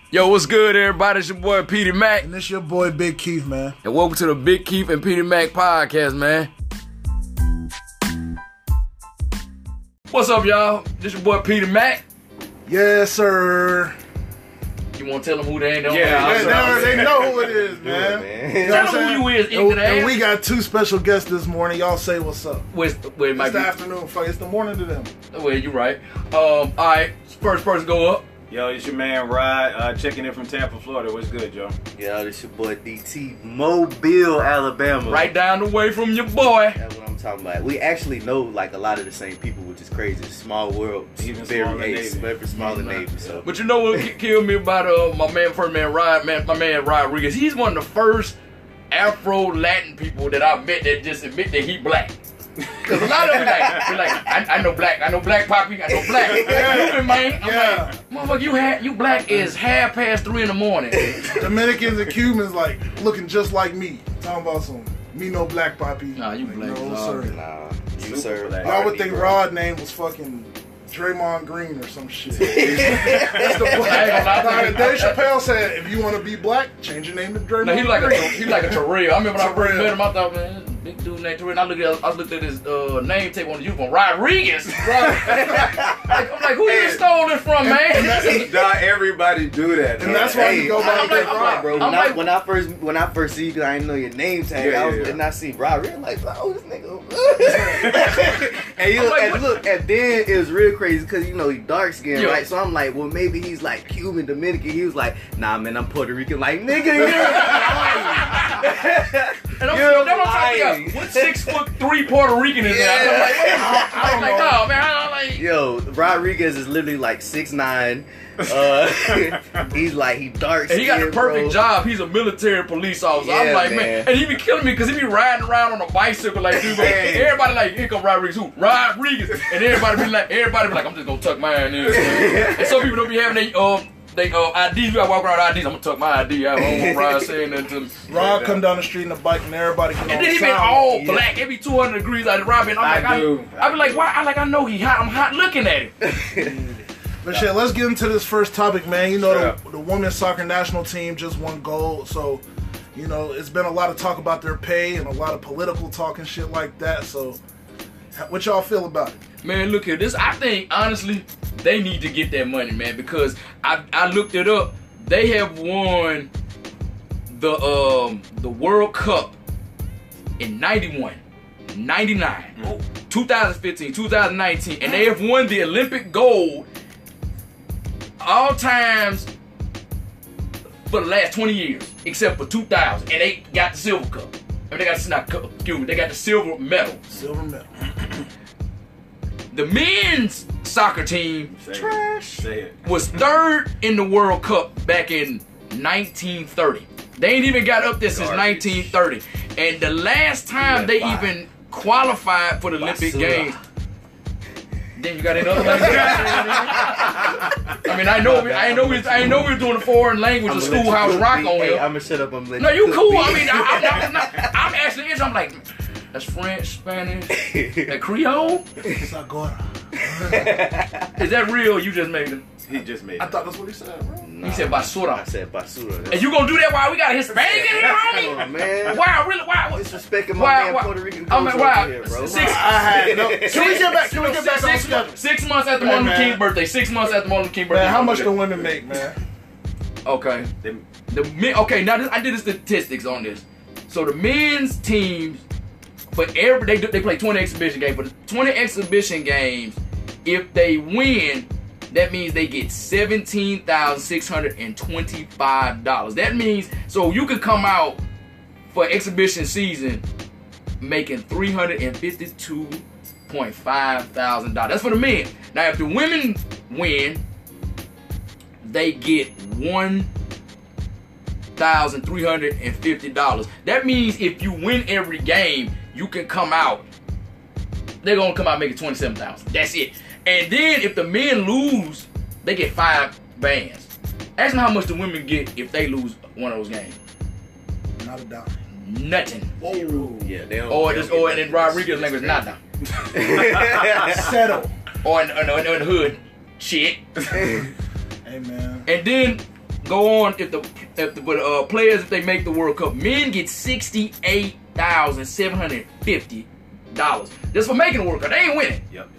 Yo, what's good, everybody? It's your boy, Petey Mac. And this your boy, Big Keith, man. And welcome to the Big Keith and Petey Mac podcast, man. What's up, y'all? This your boy, Petey Mac. Yes, sir. You want to tell them who they ain't know? Yeah, they know who it is, man. You know Tell what them I'm who you is, saying? ignorant And ass. we got two special guests this morning. Y'all say what's up. Wait, It's Mike. the afternoon. Fuck, it's the morning to them. Wait, you right. All right. First person go up. Yo, it's your man Rod, checking in from Tampa, Florida. What's good, Joe? Yo, this your boy DT, Mobile, Alabama. Right down the way from your boy. That's what I'm talking about. We actually know like a lot of the same people, which is crazy. Small world, Even very smaller Navy. very smaller Navy. So, But you know what killed me about my man, Rod, my man Rodriguez? He's one of the first Afro-Latin people that I met that just admit that he black. Cause a lot of them be like, I know black poppy, I know black. Cuban, man. I'm like, motherfucker, you black is 3:30 in the morning. Dominicans and Cubans like looking just like me. Talking about some me no black poppy. Nah, you black. No, Nah, sir. nah, you Super sir. black. Y'all would think Rod name was fucking Draymond Green or some shit. That's the point. I ain't gonna lie to you. Dave Chappelle said, if you want to be black, change your name to Draymond No, he like Green. a Terrell. I remember when I first Terrell. met him, I thought, man, this big dude named Terrell. And I looked at his name tape on the uniform, Rodriguez. I'm like, who you stole this from, man? Nah, everybody do that. And that's why you go by I'm Big like, Rod. Bro, I'm like- when I first see you, cause I didn't know your name tag. Yeah, I was, yeah. and I see Rod, really like, oh, this nigga. and I'm like, and then it was real crazy because you know he dark skinned, Yeah. right? So I'm like, well, maybe he's like Cuban, Dominican. He was like, nah, man, I'm Puerto Rican. Like, nigga, you're And I'm You're trying to lying. figure out what 6'3" Puerto Rican is that? I'm like, no, man, I'm like, Yo, Rodriguez is literally like 6'9". He's like he dark. and he got the skinned, perfect bro. job. He's a military police officer. I'm Yeah, like, man. man. And he be killing me because he be riding around on a bicycle like dude. Everybody like, here come Rodriguez. Who? Rodriguez. And everybody be like, I'm just gonna tuck mine in. And some people don't be having they IDs. You gotta walk around with IDs. I'm gonna tuck my ID out. I don't want Rod saying that to me. Rod come down the street in a bike and everybody get on And then he been sound. all black. It be 200 degrees out of Robin. I'm like, I be like, why? I know he hot. I'm hot looking at him. But shit, let's get into this first topic, man. You know, Yeah. the women's soccer national team just won gold, so you know it's been a lot of talk about their pay and a lot of political talk and shit like that. So, what y'all feel about it? Man, look at this. I think honestly, they need to get that money, man, because I looked it up. They have won the World Cup in 91, 99, 2015, 2019, and they have won the Olympic gold all times for the last 20 years, except for 2000, and they got the silver cup. They got the silver medal. Silver medal. The men's soccer team Say it. was third in the World Cup back in 1930. They ain't even got up there since Garbage. 1930. And the last time they even qualified for the Olympic Basura. Games. Then you got another language. I mean, I know we were doing a foreign language of Schoolhouse Rock on Hey, here. I'm gonna shut up. I'm letting No, you cool. be. I mean, I'm actually interested. I'm like, that's French, Spanish, that Creole. Sagora. Is that real? You just made it. He just made it. I thought that's what he said, bro. He said basura. I said basura. And you gonna do that while we got a Hispanic in here, Come on, homie? man. Wow, really? Wow. Disrespecting my Why- man why- Puerto Rican I mean, culture wow. over here, bro. Six- I had no. Can we get back? Can we get back on schedule? 6 months after Hey, Martin Luther man. King's birthday. 6 months after Martin Luther King's birthday. Man, how much do women make, man? Okay. Them- Okay, now I did the statistics on this. So the men's teams, for every they play 20 exhibition games. For the 20 exhibition games, if they win, that means they get $17,625. That means so you could come out for exhibition season making $352.5 thousand. That's for the men. Now, if the women win, they get $1,350. That means if you win every game, you can come out. They're gonna come out making $27,000. That's it. And then if the men lose, they get 5 bands. Ask me how much the women get if they lose one of those games. Not a dime. Nothing. Whoa. Yeah, they don't. Or they just don't or get in that Rodriguez language, nada. Settle. Or in the hood, shit. Hey, man. And then go on if the players if they make the World Cup, men get $68,750 just for making the World Cup. They ain't winning. Yep.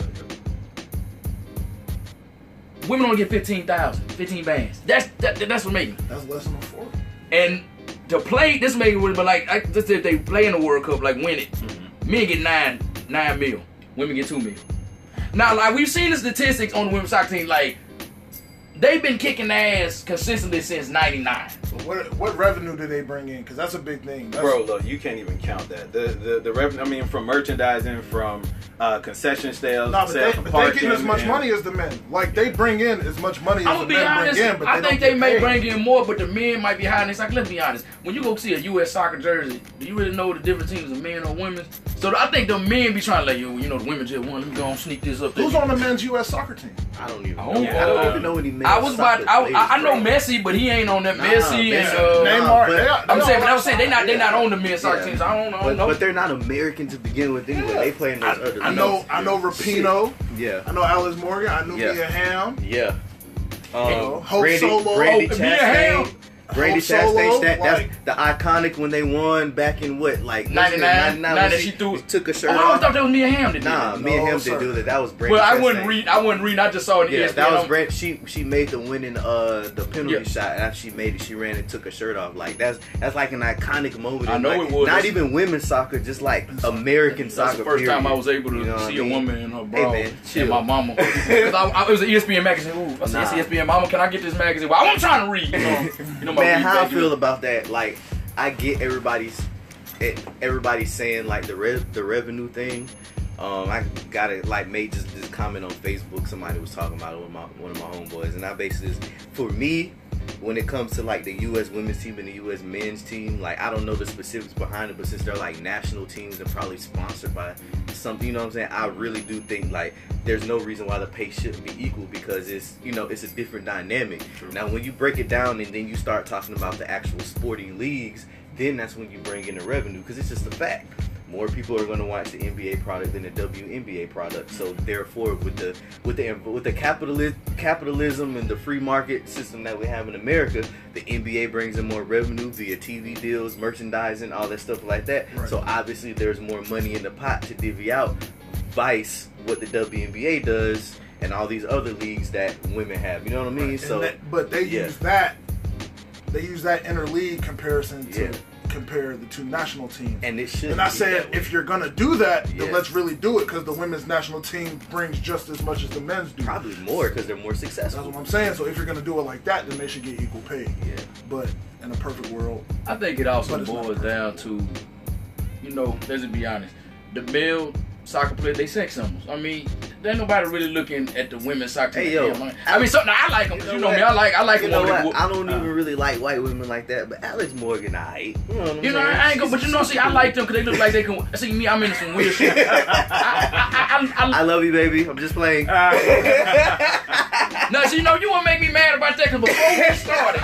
Women only get 15,000, 15 bands. That's for making. That's less than a fourth. And to play this making would be like just if they play in the World Cup, like win it. Men get 9 mil. Women get 2 mil. Now, like we've seen the statistics on the women's soccer team, like they've been kicking ass consistently since '99. What revenue do they bring in? Because that's a big thing. Bro, look, you can't even count that. The revenue. I mean, from merchandising, from concession sales, no, but they get as much money as the men. Like they bring in as much money as the men bring in. But I think they may bring in more, but the men might be higher. It's like, let's be honest. When you go see a U.S. soccer jersey, do you really know the different teams of men or women? So I think the men be trying to let you know, the women just want. Let me go and sneak this up there. Who's on the men's U.S. soccer team? I don't even know. I don't even know any men. I know Messi, but he ain't on that. Messi and Neymar. I'm saying they not on the men's soccer teams. I don't know. But they're not American to begin with anyway. They play in those other leagues. I know Rapinoe. Yeah. I know Alex Morgan. I knew Mia Hamm. Yeah. Hope Solo. Brandy Chastain. Brandy Chastain, that's the iconic when they won back in what, like 99 when she took a shirt off. I always thought that was Mia Hamm that did that. Mia Hamm didn't do that. That was Brandy. Well, Chastain. I wasn't reading. I just saw it. Yeah, that was Brandy. She made the winning the penalty shot. And after she made it, she ran and took her shirt off. Like that's like an iconic moment. I know like, it was. Not even women's soccer, just like American soccer. That's the first time I was able to see a woman in her bra. Hey, and my mama. It was an ESPN magazine. Ooh, I said, ESPN, mama, can I get this magazine? Well, I'm trying to read. You know my man, how I feel about that? Like, I get everybody's saying like the revenue thing. I got it like made just this comment on Facebook. Somebody was talking about it with one of my homeboys, and I basically for me, when it comes to like the U.S. women's team and the U.S. men's team, like I don't know the specifics behind it, but since they're like national teams and probably sponsored by something, you know what I'm saying? I really do think like there's no reason why the pay shouldn't be equal because it's it's a different dynamic. True. Now when you break it down and then you start talking about the actual sporting leagues, then that's when you bring in the revenue because it's just a fact. More people are going to watch the NBA product than the WNBA product. So therefore, with the capitalism and the free market system that we have in America, the NBA brings in more revenue via TV deals, merchandising, all that stuff like that. Right. So obviously, there's more money in the pot to divvy out. Vice what the WNBA does and all these other leagues that women have. You know what I mean? Right. So, but they use that. They use that interleague comparison to. Compare the two national teams, and it should. And I said, if you're gonna do that, then let's really do it because the women's national team brings just as much as the men's do. Probably more because they're more successful. That's what I'm saying. So if you're gonna do it like that, then they should get equal pay. Yeah. But in a perfect world, I think it also boils down to, let's be honest, the male soccer players, they sex symbols. I mean, there ain't nobody really looking at the women's soccer team. Hey, yo, I mean, I like them. You know me. I like them. I don't even really like white women like that, but Alex Morgan, I ain't go. But see, I like them because they look like they can. See me, I'm into some weird shit. I love you, baby. I'm just playing. No, so you want to make me mad about that because before we started,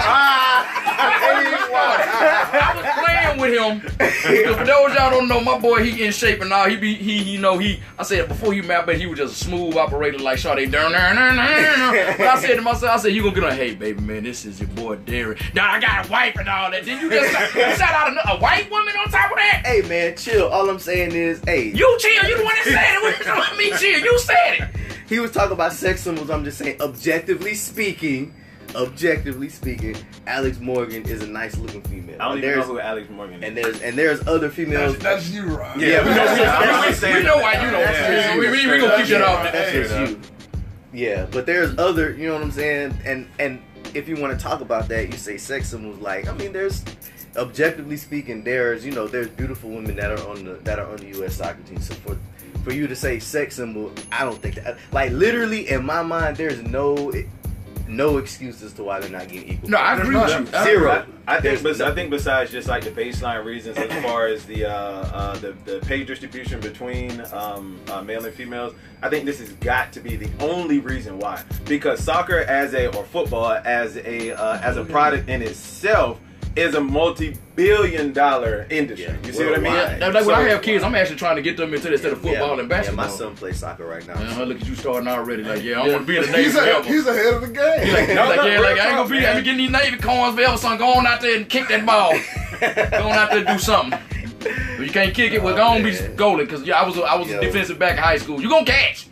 I was playing with him. For those y'all don't know, my boy, he in shape and all. I said before he mad, but he was just a smooth operator like Sade. But I said to myself, you gonna get on, hey baby man, this is your boy Derek. Now I got a wife and all that. Then you just shout out a white woman on top of that. Hey man, chill. All I'm saying is, hey. You chill. You the one that said it. What you me chill? You said it. He was talking about sex symbols. I'm just saying, objectively speaking, Alex Morgan is a nice looking female. I don't even know who Alex Morgan is. And there's other females. That's you, Rob. Yeah, we know why you know. We gonna keep it off. That's just you. Yeah, but there's other, you know what I'm saying? And if you want to talk about that, you say sex symbols. Like, I mean, there's objectively speaking, there's beautiful women that are on the U.S. soccer team. So for you to say sex symbol, I don't think that. Like literally in my mind, there's no excuses to why they're not getting equal. No, I agree with you. Zero. I think besides just like the baseline reasons as far as the pay distribution between male and females, I think this has got to be the only reason why. Because soccer or football as a product in itself is a multi-billion-dollar industry. Yeah, You see what I mean? worldwide. Like when So- I have kids, I'm actually trying to get them into this instead of football and basketball. Yeah, my son plays soccer right now. Look at you starting already. Like, yeah, I want to be in the Navy He's forever. ahead of the game. Like, No, like, no, yeah, real like I ain't talk, gonna be man. getting these Navy coins forever, son. Go on out there and kick that ball. Go on out there and do something. If you can't kick it, well, go on be man. goalie. Cause yeah, I was a defensive back in high school. You gonna catch?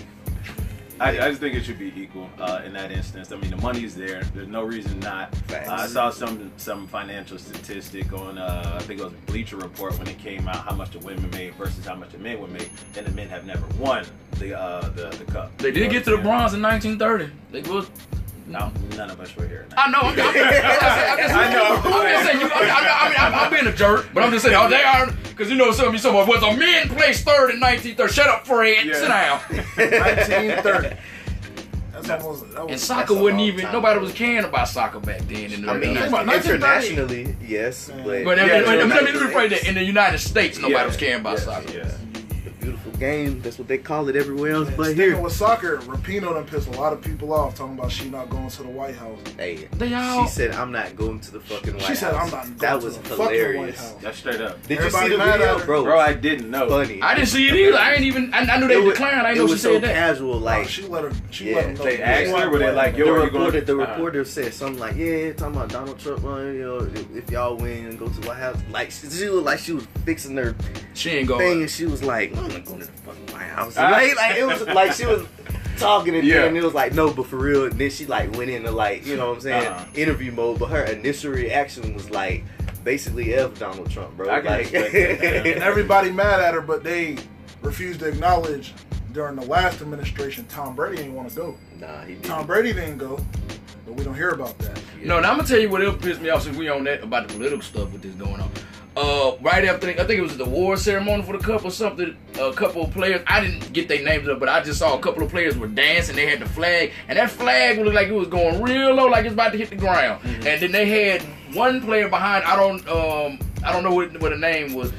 I just think it should be equal in that instance. I mean, the money's there. There's no reason not. Facts. I saw some financial statistic on I think it was Bleacher Report when it came out how much the women made versus how much the men would make, and the men have never won the cup. They did get to the bronze in 1930. They was. No. None of us were here. I know. I'm just saying. I'm being a jerk, but I'm just saying. Oh, they are because you know something. Was a men placed third in 1930. Shut up, Fred. Yeah. Sit down. 1930. That's almost. And soccer wasn't even. Nobody was caring about soccer back then. In the I mean, 1930s. internationally, yes, but But Yeah, let me internationally. rephrase that. In the United States, nobody Yeah. was caring about Yes, soccer. yes. the beautiful game, that's what they call it everywhere else but Sticking here. with soccer, Rapinoe done pissed a lot of people off talking about she not going to the White House. Hey, They all. she said, "I'm not going to the fucking White She said, House." "I'm not going That to was the fucking White hilarious. House." That's straight up. Did you Everybody see the mad at video, her. Bro, I didn't know. Funny. I didn't see it either. I ain't even. I knew they It was- declined. I it didn't know she was so said that. casual, Like, like. she let her. She Yeah, let him know. they asked her, were they like, yo, The are you going? reporter said something like, "Yeah, talking about Donald Trump, you know, if y'all win and go to the White House." Like she looked like she was fixing her She ain't thing, going. and she was like, "I'm not going to the fucking White House." Like it was like she was talking, and Yeah. then it was like, "No, but for real." And then she like went into like, you know what I'm saying, interview mode. But her initial reaction was like, basically, F Donald Trump, bro. I can Like, respect that, And everybody mad at her, but they refused to acknowledge during the last administration Tom Brady didn't want to go. nah, he didn't. Tom Brady didn't go, but we don't hear about that. No, now I'm gonna tell you what else pissed me off since we on that about the political stuff with this going on. Right after, I think it was the award ceremony for the cup or something. A couple of players, I didn't get their names up, but I just saw a couple of players were dancing. They had the flag, and that flag looked like it was going real low, like it's about to hit the ground. Mm-hmm. And then they had one player behind. I don't know what the name was,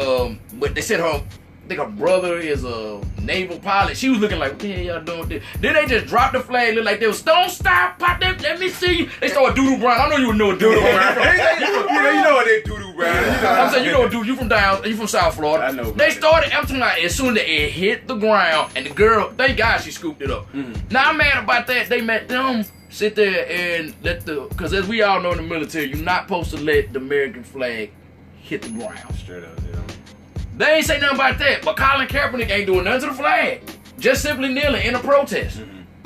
but they said I think her brother is a naval pilot. She was looking like, what the hell y'all doing with this? Then they just dropped the flag, looked like they was, don't stop, pop that, let me see you. They started Doodoo Brown. I know you would know what Doodoo Brown. You know what they do, bro. I'm saying, you know what, dude, you from South Florida. I know, They man. started, I'm talking about, as soon as it hit the ground, and the girl, thank God she scooped it up. Now I'm mad about that. They met them sit there and let because as we all know in the military, you're not supposed to let the American flag hit the ground. Straight up, yeah. They ain't say nothing about that, but Colin Kaepernick ain't doing nothing to the flag. Just simply kneeling in a protest.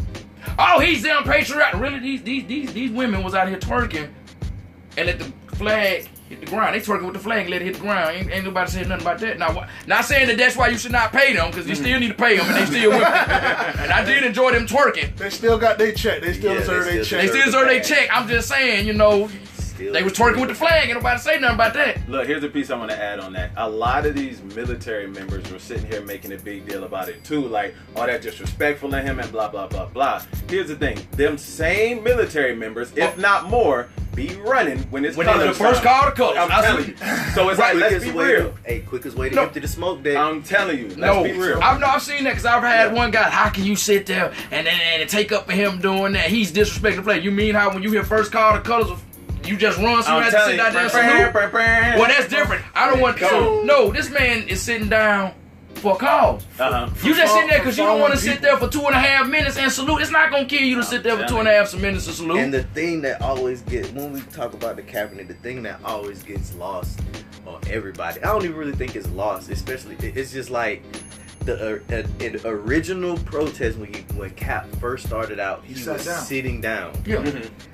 Oh, he's damn patriotic. Really, these women was out here twerking and let the flag hit the ground. They twerking with the flag and let it hit the ground. Ain't nobody saying nothing about that. Now, not saying that that's why you should not pay them, because you still need to pay them, and they still women. And I did enjoy them twerking. They still got their check. They still Yeah, deserve they their still They check. still deserve their check. I'm just saying, you know, Still- they was twerking with the flag. Ain't nobody say nothing about that. Look, here's a piece I want to add on that. A lot of these military members were sitting here making a big deal about it too, like, oh, that's disrespectful to him and blah, blah, blah, blah. Here's the thing. Them same military members, if not more, be running when it's When they color the first time. call to colors. I'm telling you. So it's like, let's be real. Quickest way to No. empty the smoke deck. I'm telling you. Let's No, be real. I've seen that because I've had Yeah. one guy. How can you sit there and take up for him doing that? He's disrespecting the play. You mean how when you hear first call to colors, you just run so you I'm have to telling sit you. down there and salute? Well, that's different. I don't want to. No, this man is sitting down for a cause. You just sitting there because you don't want to sit there for 2.5 minutes and salute. It's not gonna kill you to sit there for 2.5 minutes and salute. And the thing that always gets, when we talk about the Kaepernick, the thing that always gets lost on everybody, I don't even really think it's lost, especially, it's just like the original protest when Cap first started out, he sat was down. sitting down. Yeah.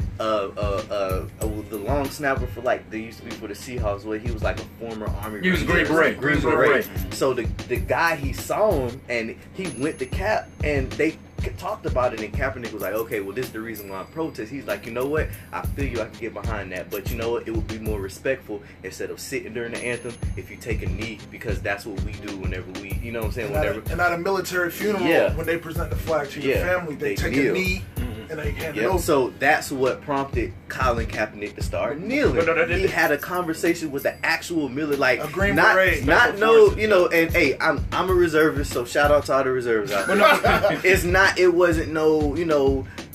The long snapper for like, they used to be for the Seahawks, where he was like a former Army He was Ranger. Green Beret. Green Green Beret. Beret. So the guy, he saw him and he went to Cap and they talked about it, and Kaepernick was like, okay, well, this is the reason why I protest. He's like, you know what, I feel you, I can get behind that, but you know what, it would be more respectful instead of sitting during the anthem if you take a knee, because that's what we do whenever we, you know what I'm saying, whenever. And at a military funeral, Yeah. when they present the flag to your Yeah. family, they They take kneel. a knee and they hand it Yeah, over. so that's what prompted Colin Kaepernick to start kneeling. But no, He had a conversation with the actual military, like A Green not Beret. you know. And hey, I'm a reservist, so shout out to all the reservists out there. It wasn't no, you know,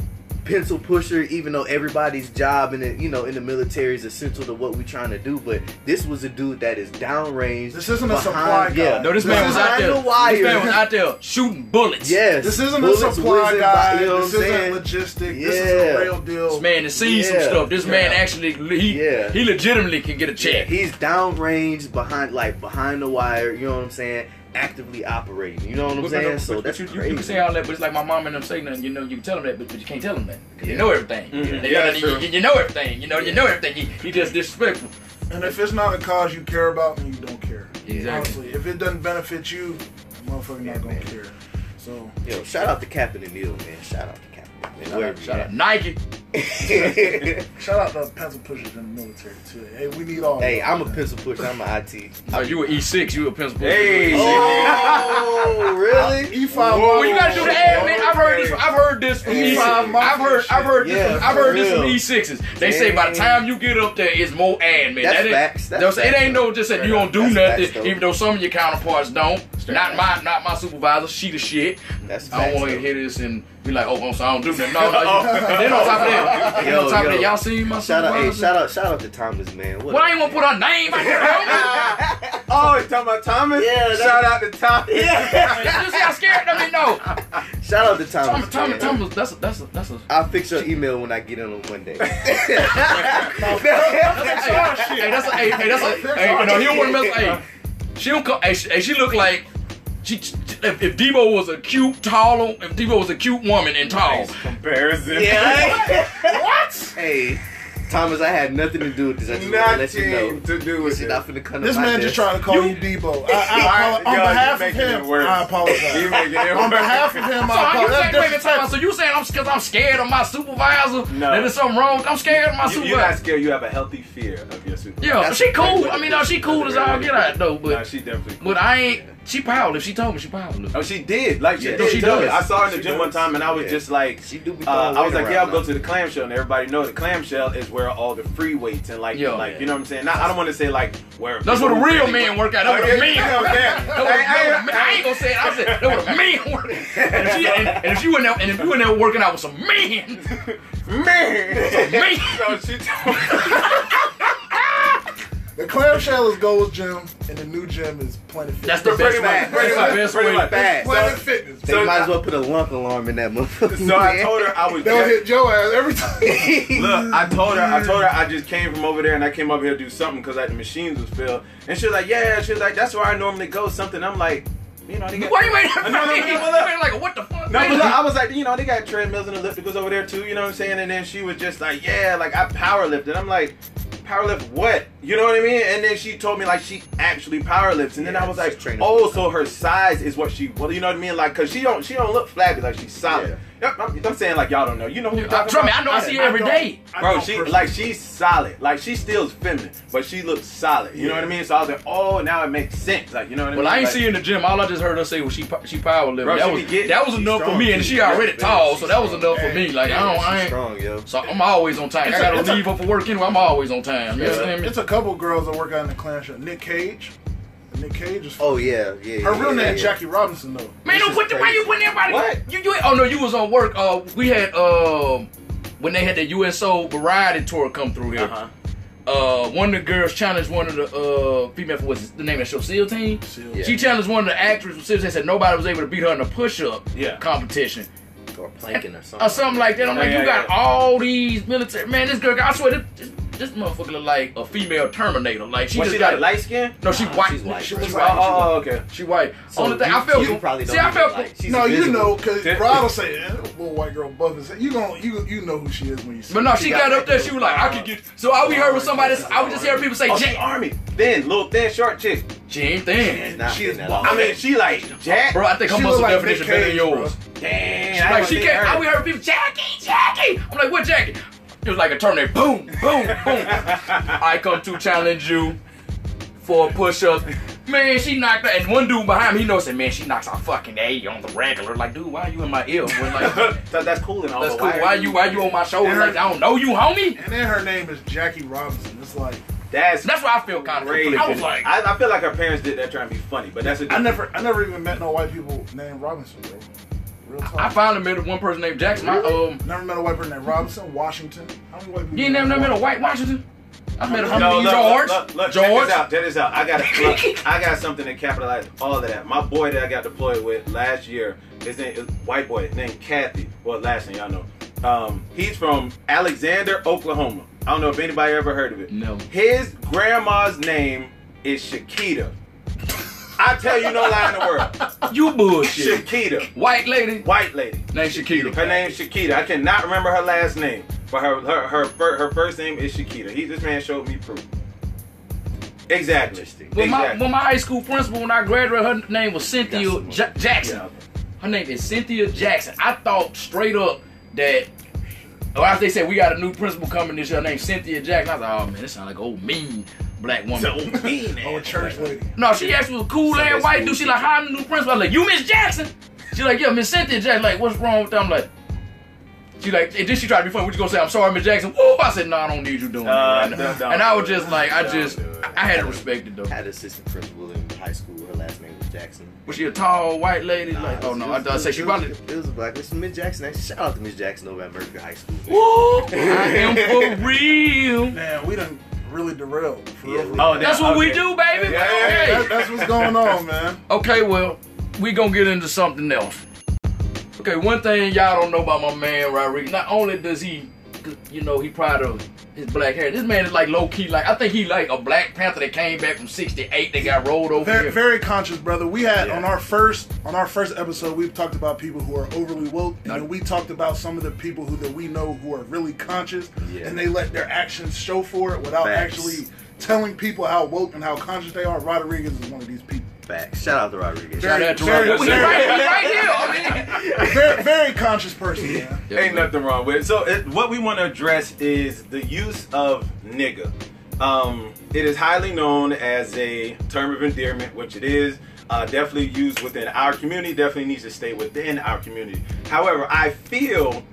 pencil pusher, even though everybody's job in the, in the military is essential to what we're trying to do. But this was a dude that is downrange. This isn't a supply guy. Yeah, No, this man was out there. This man was out there shooting bullets. Yes, This isn't bullets a supply whizzing guy. by, you know what This I'm isn't saying? logistic. Yeah. This is a real deal. This man has seen some stuff. This man actually, he legitimately can get a check. He's downrange behind the wire. You know what I'm saying? Actively operating. You know what I'm saying? So that's you crazy. can say all that, but it's like my mom and them say nothing. You can tell them that, but you can't tell them that because you know everything. Mhm. You know everything. You know everything. He just disrespectful. And if it's not a cause you care about, then you don't care. Exactly. Honestly, if it doesn't benefit you, motherfucker not gonna care. So, Yo, shout out to Captain O'Neal, man. Shout out to Captain. Man. Wherever Shout you out Nike. shout out to pencil pushers in the military too. Hey, we need all. Hey, y'all, I'm a man. pencil pusher. I'm an IT. Oh, you were E6. You were pencil pusher. Hey. Oh, really? E5. Well, you gotta do the admin. I've heard this from E5 E6. I've heard this from real. E6s. They say by the time you get up there, it's more admin. That's That ain't- facts. That's It ain't facts, no just that you don't do That's nothing, facts, though. even though some of your counterparts don't. Not my supervisor. She the shit. That's I don't facts, want to though. hear this and be like, oh, so I don't do that. No. And then on top of that, y'all seen my Shout out, supervisor? shout out to Thomas, man. What Well, I ain't gonna put her name out there. Oh, you talking about Thomas? Yeah, that- Shout out to Thomas. You see how scared of me? No. Shout out to Thomas. Thomas, that's a. I'll fix your email when I get in on Monday. Hey, you know, he don't want to mess. Hey, she don't come. Hey, she look like if Debo was a cute, woman and tall. Nice comparison. Yeah. What? Hey, Thomas, I had nothing to do with this. I just want to let you know. Nothing to do with She's it. not finna come This to my man desk. just trying to call you Debo. On behalf of him, I apologize. You making it On worse. behalf of him, So I you apologize. saying, wait a minute, so you saying because I'm scared of my supervisor? No. That there's something wrong. I'm scared of my You're not supervisor. scared. You have a healthy fear of your supervisor. Yeah, That's she cool. exactly I mean, no, she cool as all get out though. No, But she definitely cool. but I ain't. She powerlifted. She told me she powerlifted. Oh, she did. Like, she Yeah, did. she tell me. does. I saw her in the She gym one does. time, and I was Yeah. just like, She do be I was like, throwing yeah, I'll weight go around to the clamshell, and everybody know the clamshell is where all the free weights and like, Yeah. you know what I'm saying? Not, I don't want to say like where. That's what a real man work out. That's what a man work out. Yeah. I ain't gonna say it. I said that's what a man work out. And if you went there working out with some men, Man. man. So she told me. The clamshell is Gold's Gym, and the new gym is Planet Fitness. That's the best way. Pretty much. Best Pretty way. much. Facts. Planet Fitness. They So might I- as well put a lunk alarm in that motherfucker. So I told her I was They'll hit your ass every time. Look, I told her I just came from over there and I came over here to do something because like the machines was filled. And she was like, yeah. She was like, that's where I normally go. Something. I'm like, you know, they got. Why you ain't? No, Like what the fuck? No, man? but look, I was like, you know, they got treadmills and ellipticals over there too. You know what I'm saying? And then she was just like, yeah, like I powerlifted. I'm like, powerlift what? You know what I mean? And then she told me like she actually powerlifts. And then I was like, she's training oh, for so her size is what she. Well, you know what I mean? Like, cause she don't look flabby. Like she's solid. Yeah. Yep, I'm saying like y'all don't know. You know who you're talking Trust me, about? I know I see her every day. Bro, she's solid. Like she still is feminine, but she looks solid. You know what I mean? So I was like, oh, now it makes sense. Like you know what I mean? Well, I ain't Like, see her in the gym. All I just heard her say was she power lifting. Bro, That she was be getting that was it. enough She's for me, strong, and too. she already Yeah, tall, she's so that was strong. enough for me. Like I She's ain't. strong, yo. So I'm always on time. I gotta leave up for work anyway. I'm always on time. You understand me? It's a couple girls that work out in the clamshell. Nick Cage. Nick Cage is. Oh yeah. Her real name is Jackie Robinson though. Man, don't put the why you putting everybody. What? You oh no, you was on work. We had when they had the USO variety tour come through here. One of the girls challenged one of the female, what's the name of the show, SEAL Team? SEAL. She challenged one of the actors from SEAL Team and said nobody was able to beat her in a push-up competition. Or planking or something. Or something like that. I'm like, Yeah, you got yeah. all these military. Man, this girl, I swear, this motherfucker look like a female Terminator. Like, she Was just she got like light skin? No, she white. she's white. She was She's white. Oh, okay. She white. So Only thing I felt. you probably don't see, I even felt. like. She's No, you invisible. know, because Did- Rod will say, little white girl buff is you know who she is when you see But her. no, she got up there. She was like, I could get. So all we heard was somebody. I would just hear people say, Oh, she Jack. army. Thin, little thin, short chick. She ain't thin. Not She is in that wild. I mean, she like Jack. Bro, I think her She muscle look like definition Nick better than Cage, yours. Damn. Like she can't. I we heard people, Jackie. I'm like, what Jackie? It was like a Terminator. Boom, boom, boom. I come to challenge you for a push-up. Man, she knocked her, and one dude behind me, he knows, said, man, she knocks out fucking 80 on the regular. Like, dude, why are you in my ear? We're like, That's cool and all. that's but cool. Why you on my shoulder? Like, I don't know you, homie. And then her name is Jackie Robinson. It's like That's Why I feel kind of crazy. I was like, I feel like her parents did that trying to be funny, but that's a I never even met no white people named Robinson, bro. Real talk. I finally met one person named Jackson. Never met a white person named Robinson, Washington. How many white people? You ain't never met a white Washington? I met a No, George. Look, George. check this out. I got something to capitalize all of that. My boy that I got deployed with last year, his name is white boy named Kathy. Well, last name y'all know. He's from Alexander, Oklahoma. I don't know if anybody ever heard of it. No. His grandma's name is Shakita. I tell you no lie in the world. You bullshit. Shakita. White lady. White lady. Name Shakita. Her name's Shakita. I cannot remember her last name, but her first name is Shakita. This man showed me proof. Exactly. Interesting. Well, my high school principal, when I graduated, her name was Cynthia Jackson. Yeah. Her name is Cynthia Jackson. I thought straight up that, or after they said we got a new principal coming this year named Cynthia Jackson, I was like, oh man, this sounds like an old mean black woman. So mean. Oh, a church lady. No, she actually was a cool ass that's white cool. dude. She like, hi, I'm the new principal. I was like, you Miss Jackson? She like, yeah, Miss Cynthia Jackson. Like, what's wrong with that? I'm like, she like, and then she tried to be funny. What you gonna say? I'm sorry, Miss Jackson. Woo! I said, no, I don't need you doing that. No, And I was just like, I had to it. respect it though. I had an assistant principal in high school. Her last name was Jackson. Was she a tall white lady? Nah, Like, oh no, it I was- say she it probably. was- It was a black. It's Miss Jackson. Actually, shout out to Miss Jackson over at Murphy High School. Woo! I am for real. Man, we done really derailed. For Yeah, real. we- Oh, That's what we do, baby. Yeah, Okay. That's what's going on, man. Okay, well, we gonna get into something else. Okay, one thing y'all don't know about my man Rodriguez. Not only does he, you know, he proud of his black hair. This man is like low key, like I think he like a Black Panther that came back from '68 that got rolled over Very, here. very conscious, brother. We had Yeah. on our first episode, we've talked about people who are overly woke, and then we talked about some of the people that we know who are really conscious, Yeah. and they let their actions show for it without Facts. actually telling people how woke and how conscious they are. Rodriguez is one of these people. Facts. Shout out to Rodriguez. Shout out to very, Rodriguez. He right here. I Very, very conscious person, man. mean, Ain't nothing wrong with it. So what we want to address is the use of nigga. It is highly known as a term of endearment, which it is. Definitely used within our community. Definitely needs to stay within our community. However, I feel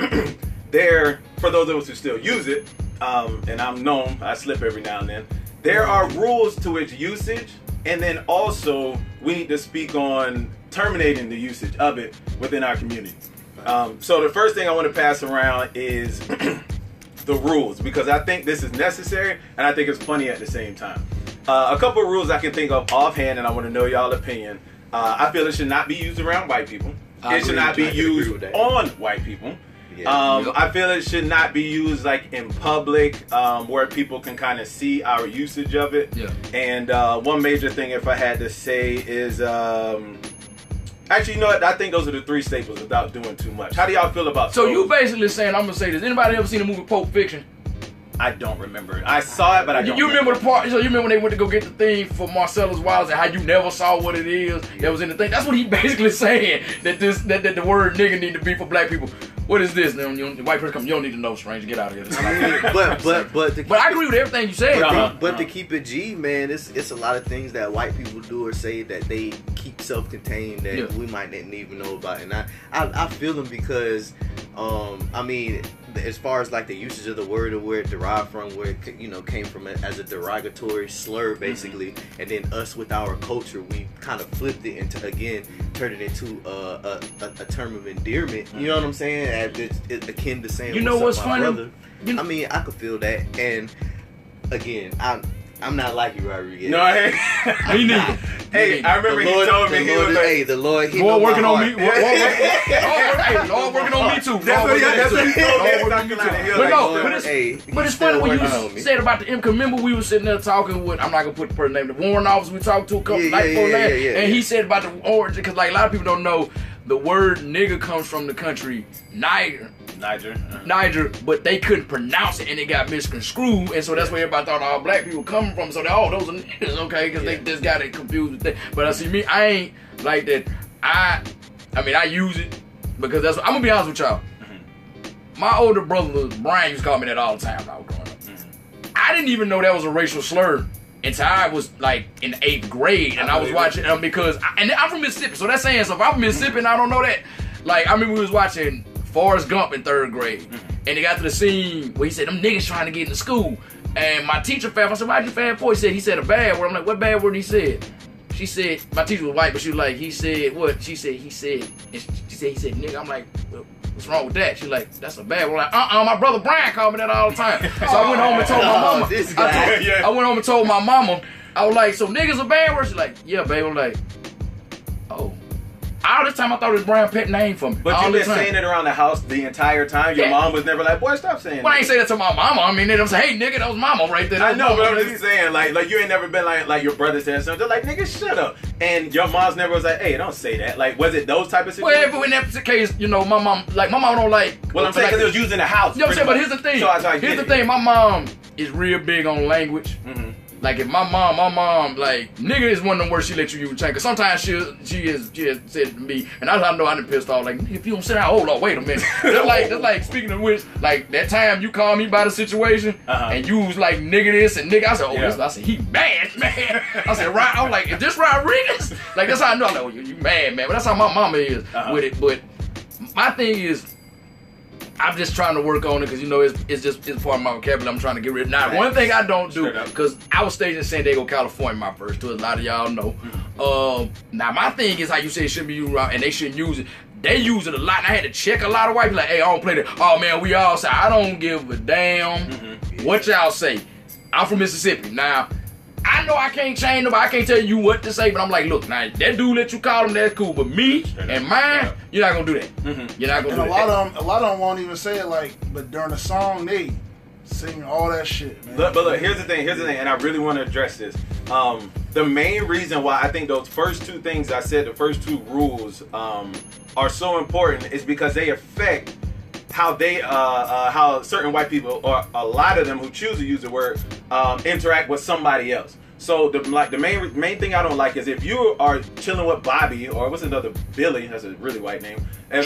for those of us who still use it, and I'm known, I slip every now and then. There are rules to its usage, and then also we need to speak on terminating the usage of it within our community. So the first thing I want to pass around is the rules, because I think this is necessary and I think it's funny at the same time. A couple of rules I can think of offhand, and I want to know y'all opinion. I feel it should not be used around white people. It should not be used on white people. Yeah. I feel it should not be used like in public, where people can kind of see our usage of it. Yeah. And one major thing, if I had to say, is actually, you know what? I think those are the three staples without doing too much. How do y'all feel about So those? you basically saying, I'm gonna say this. Anybody ever seen the movie Pulp Fiction? I don't remember it. I saw it, but I don't You remember the part? So you remember when they went to go get the thing for Marcellus Wallace and how you never saw what it is that was in the thing? That's what he basically saying. That the word nigga need to be for black people. What is this? Now, the white person come, you don't need to know, stranger. Get out of here. But I agree with everything you said. Uh-huh. To keep it G, man, it's a lot of things that white people do or say that they keep self-contained that Yeah. we might not even know about, and I feel them because, I mean, as far as like the usage of the word or where it derived from, where it came from as a derogatory slur basically, and then us with our culture, we kind of flipped it into turned it into a term of endearment. You know what I'm saying? It's akin to saying, You know "What's what's up, my funny? brother?" You know- I mean, I could feel that, and again, I'm not like you, Rodriguez. No, hey, Me neither. hey, I remember he told me he was like, hey, the Lord, he Lord know working my on me. heart. Lord working on me too. That's what he told me. Lord working on me too. But no, Lord, but it's, hey, but he's it's funny still when working on you me. said about the M. Remember we were sitting there talking with, I'm not gonna put the person name, the Warren officer we talked to a couple nights before last, and he said about the origin, because like a lot of people don't know, the word nigga comes from the country Niger, but they couldn't pronounce it and it got misconstrued, and so that's where everybody thought all black people coming from. So they, those are niggas, okay, because they just got it confused with that. But I see me, I ain't like that. I mean, I use it because that's what, I'm gonna be honest with y'all. My older brother Brian used to call me that all the time when I was growing up. I didn't even know that was a racial slur until I was like in 8th grade, and I was watching because and I'm from Mississippi, so that's saying so. If I'm from Mississippi and I don't know that, like I remember we was watching Forrest Gump in 3rd grade, and they got to the scene where he said them niggas trying to get into school, and my teacher I said, why'd you fan for? He said a bad word. I'm like, what bad word he said? She said, my teacher was white, but she was like, he said, what? She said, he said, nigga. I'm like, well, what's wrong with that? She's like, that's a bad one. I'm like, my brother Brian called me that all the time. So I went home and told my mama. This guy. I went home and told my mama, I was like, so niggas a bad word? She's like, yeah, baby. I'm like, oh. All this time I thought it was Brian pet name for me. But you been saying it around the house the entire time? Your mom was never like, boy, stop saying that. Well, I ain't say that to my mama. I mean, they don't say, hey, nigga, that was mama right there. I know, but I'm just saying, like you ain't never been like your brother said something. They're like, nigga, shut up. And your mom's never was like, hey, don't say that. Like, was it those type of situations? Well, in that case, you know, my mom don't like. Well, I'm saying because it was used in the house. You know what I'm saying? But here's the thing. Here's the thing. My mom is real big on language. Mm-hmm. Like if my mom, like nigga is one of them words she let you use. Because sometimes she has said to me, and I know I done pissed off. Like if you don't sit down, hold on, wait a minute. That's like speaking of which, like that time you called me about a situation, and you was like nigga this and nigga. I said, this. I said he mad, man. I said right. I was like, is this Rodriguez? Like that's how I know. I'm like, oh, you mad, man. But that's how my mama is with it. But my thing is, I'm just trying to work on it because, you know, it's part of my vocabulary. I'm trying to get rid of it. Now, one thing I don't do, because I was staged in San Diego, California my first tour. A lot of y'all know. Now, my thing is how you say it shouldn't be used around, and they shouldn't use it. They use it a lot, and I had to check a lot of white people like, hey, I don't play that. Oh, man, we all say, I don't give a damn what y'all say. I'm from Mississippi. Now, I know I can't change nobody. I can't tell you what to say, but I'm like, look, now that dude let you call him, that's cool. But me and mine, you're not gonna do that. You're not gonna do that. A lot of them won't even say it like, but during the song they sing all that shit, man. But look, here's the thing, and I really want to address this. The main reason why I think those first two things I said, the first two rules, are so important is because they affect how they how certain white people, or a lot of them who choose to use the word, interact with somebody else. So the main thing I don't like is if you are chilling with Bobby, or what's another, Billy, that's a really white name. If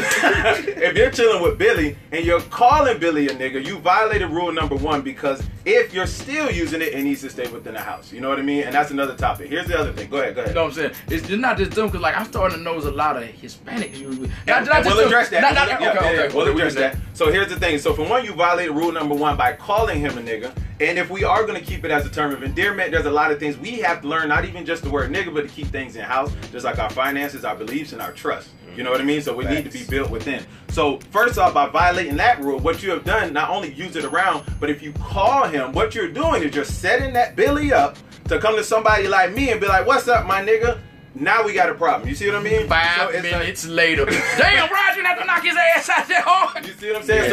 you're chilling with Billy and you're calling Billy a nigga, you violated rule number 1, because if you're still using it, it needs to stay within the house. You know what I mean? And that's another topic. Here's the other thing. Go ahead. You know what I'm saying? It's not just them, because like I'm starting to notice a lot of Hispanics use it. We'll address that. Okay. We'll address that. So here's the thing. So for one, you violated rule number 1 by calling him a nigga. And if we are going to keep it as a term of endearment, there's a lot of things we have to learn, not even just the word nigga, but to keep things in house, just like our finances, our beliefs, and our trust. You know what I mean? So we need to be built within. So first off, by violating that rule, what you have done, not only use it around, but if you call him, what you're doing is you're setting that Billy up to come to somebody like me and be like, what's up, my nigga? Now we got a problem. You see what I mean? 5 minutes later. Damn, Roger, have to knock his ass out there hard. You see what I'm saying?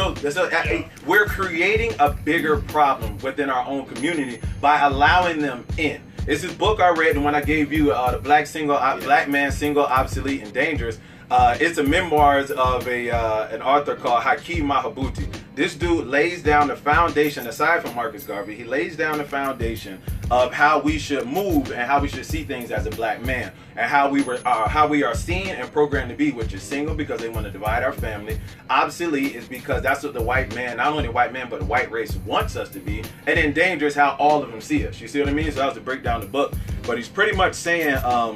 Yeah. So we're creating a bigger problem within our own community by allowing them in. It's this book I read, the one I gave you, the Black Man Single, Obsolete, and Dangerous. It's the memoirs of an author called Hakeem Mahabuti. This dude lays down the foundation, aside from Marcus Garvey, he lays down the foundation of how we should move and how we should see things as a black man, and how we are seen and programmed to be, which is single because they want to divide our family. Obsolete is because that's what the white man, not only the white man, but the white race wants us to be. And then dangerous, how all of them see us. You see what I mean? So that was to break down the book. But he's pretty much saying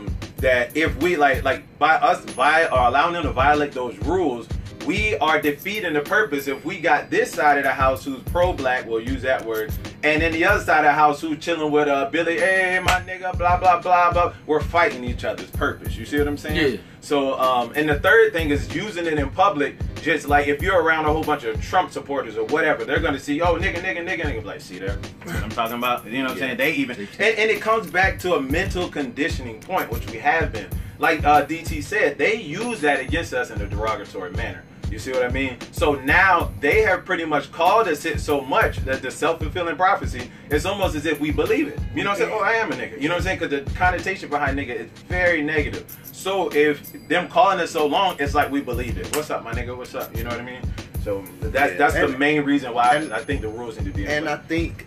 that if we by us allowing them to violate those rules, we are defeating the purpose. If we got this side of the house who's pro-black, we'll use that word, and then the other side of the house who's chilling with Billy, hey, my nigga, blah, blah, blah, blah, we're fighting each other's purpose. You see what I'm saying? Yeah. So, and the third thing is using it in public. Just like if you're around a whole bunch of Trump supporters or whatever, they're going to see, oh, nigga, like, see there? What I'm talking about? You know what I'm saying? They even, and it comes back to a mental conditioning point, which we have been. Like DT said, they use that against us in a derogatory manner. You see what I mean? So now they have pretty much called us it so much that the self-fulfilling prophecy, it's almost as if we believe it. You know what I'm saying? Oh, I am a nigga. You know what I'm saying? Because the connotation behind nigga is very negative. So if them calling us so long, it's like we believe it. What's up, my nigga? What's up? You know what I mean? So that's the main reason why I think the rules need to be in And place. I think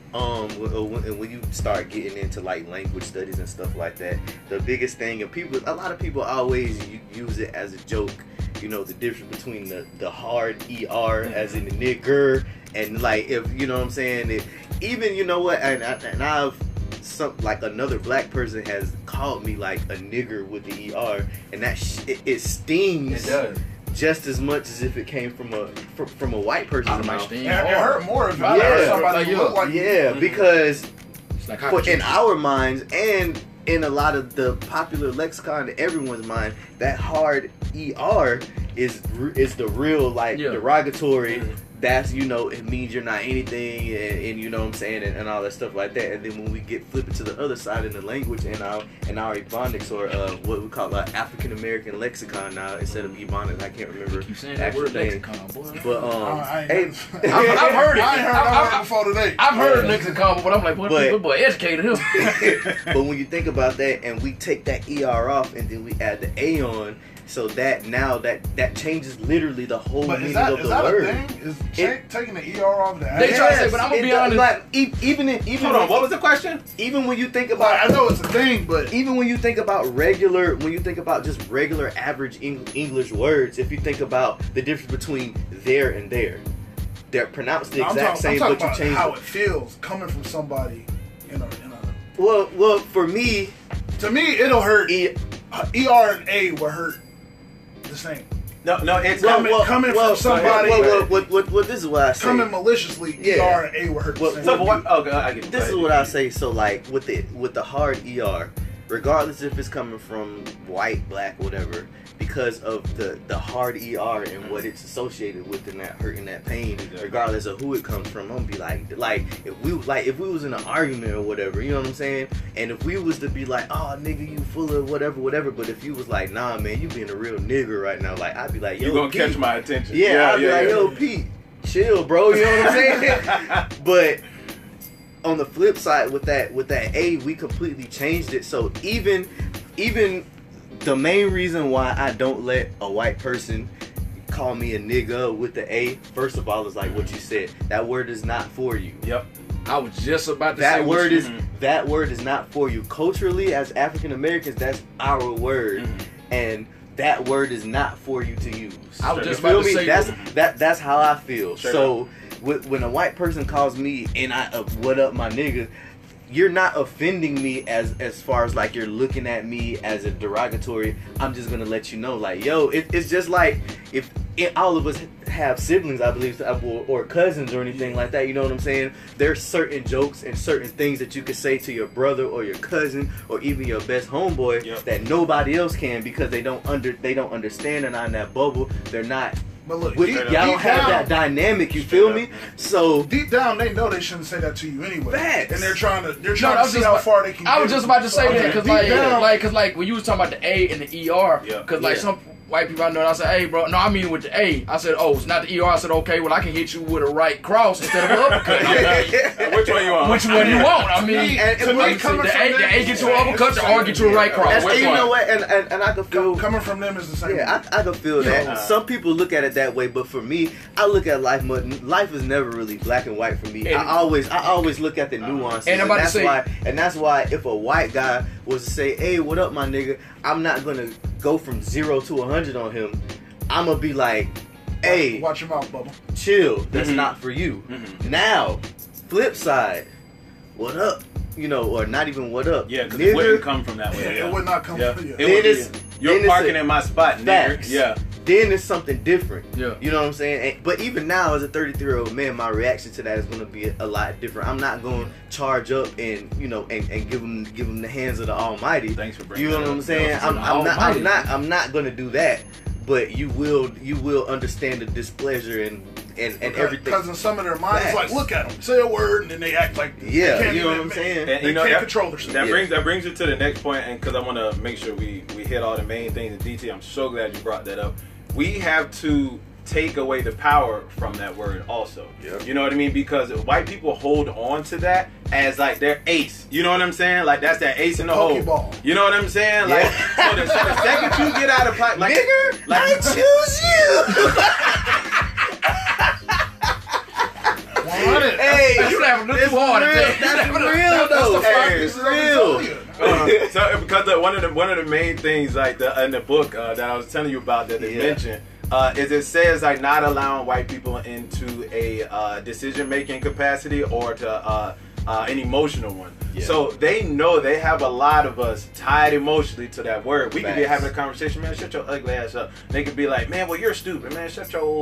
when you start getting into like language studies and stuff like that, the biggest thing, and a lot of people always use it as a joke. You know, the difference between the hard ER as in the nigger, and like, if you know what I'm saying, even, you know what, and I've like another black person has called me like a nigger with the ER, and that it stings. It does. Just as much as if it came from a white person's mouth. It hurt more if somebody looked like because in our minds, and in a lot of the popular lexicon in everyone's mind, that hard ER is the real like derogatory. That's, you know, it means you're not anything, and you know what I'm saying, and all that stuff like that. And then when we flip it to the other side in the language and our Ebonics, or what we call our African American lexicon now instead of Ebonics, I can't remember. You keep saying that word lexicon, boy. But I've heard it. I ain't heard that word before today. I've heard lexicon, but I'm like, boy, educated him. But when you think about that, and we take that ER off, and then we add the A on. So that now that changes literally the whole meaning of the word. A thing? Is taking the ER off the They try to say, but I'm gonna be honest. Like, even hold on, what was the question? Even when you think about, I know it's a thing, but even when you think about just regular average English words, if you think about the difference between there and there, they're pronounced the exact same, but you change how it feels coming from somebody in a. Well, for me, to me, it'll hurt. ER and A will hurt the same. No, it's coming from somebody. Well, this is what I say. Coming maliciously, ER and A will hurt the same. So what? Okay, I get it. This is what I say. So like with the hard ER, regardless if it's coming from white, black, whatever, because of the hard ER and what it's associated with and that hurt and that pain, regardless of who it comes from, I'm gonna be like if we was in an argument or whatever, you know what I'm saying? And if we was to be like, oh nigga, you full of whatever, but if you was like, nah man, you being a real nigga right now, like I'd be like, yo, you gonna Pete, catch my attention. I'd be like, yo, Pete, chill, bro, you know what I'm saying? But on the flip side, with that A, we completely changed it. So even the main reason why I don't let a white person call me a nigga with the A, first of all, is like what you said. That word is not for you. Yep. I was just about to say that word is not for you. Culturally, as African Americans, that's our word, and that word is not for you to use. I was just about to say that's how I feel. Sure. So when a white person calls me and what up my nigga, you're not offending me as far as like you're looking at me as a derogatory. I'm just gonna let you know, like, yo, it's just like if all of us have siblings, I believe, or cousins or anything like that. You know what I'm saying? There's certain jokes and certain things that you could say to your brother or your cousin or even your best homeboy that nobody else can, because they don't understand and not in that bubble. They're not. But look, y'all don't have that dynamic. You feel me? So deep down, they know they shouldn't say that to you anyway. Facts. And they're trying to see how far they can. I was just about to say that because because like when you was talking about the A and the ER, because like some white people I know, and I said, hey bro, no, I mean with the A. I said, oh, it's not the ER. I said, okay, well I can hit you with a right cross instead of an uppercut. Which one you want? Which one you want? I mean, to me, the A gets you an uppercut, the R gets you a right cross. And you know what? And I can feel coming from them is the same. Yeah, I can feel that. Some people look at it that way, but for me, I look at life. Life is never really black and white for me. And I always look at the nuances. And that's why if a white guy was to say, "Hey, what up, my nigga?" I'm not gonna go from 0 to 100 on him. I'm gonna be like, "Hey, watch your mouth, Bubba. Chill. That's not for you." Now, flip side, what up? You know, or not even what up. Yeah, because it wouldn't come from that way. It would not come from you. You're parking in my spot, nigga. Facts. Yeah. Then it's something different. Yeah. You know what I'm saying? But even now, as a 33-year-old man, my reaction to that is going to be a lot different. I'm not going to charge up and give them the hands of the Almighty. Thanks for bringing You know what I'm saying? I'm not going to do that. But you will understand the displeasure and everything. Because in some of their minds, it's like, look at them, say a word, and then they act like you know what I'm saying? And, they can't control themselves. That brings you to the next point, and because I want to make sure we hit all the main things in detail. I'm so glad you brought that up. We have to take away the power from that word also. Yep. You know what I mean? Because white people hold on to that as like their ace. You know what I'm saying? Like that's that ace in the hole. Pokeball. You know what I'm saying? Like so the second you get out of like nigger, like, I choose you. Hey, you laughing too hard. That's real though. That's real. So because one of the main things like in the book that I was telling you about that they mentioned is it says like not allowing white people into a decision making capacity or to an emotional one. Yeah. So they know they have a lot of us tied emotionally to that word. We could be having a conversation, man, shut your ugly ass up. They could be like, man, well you're stupid, man, shut your old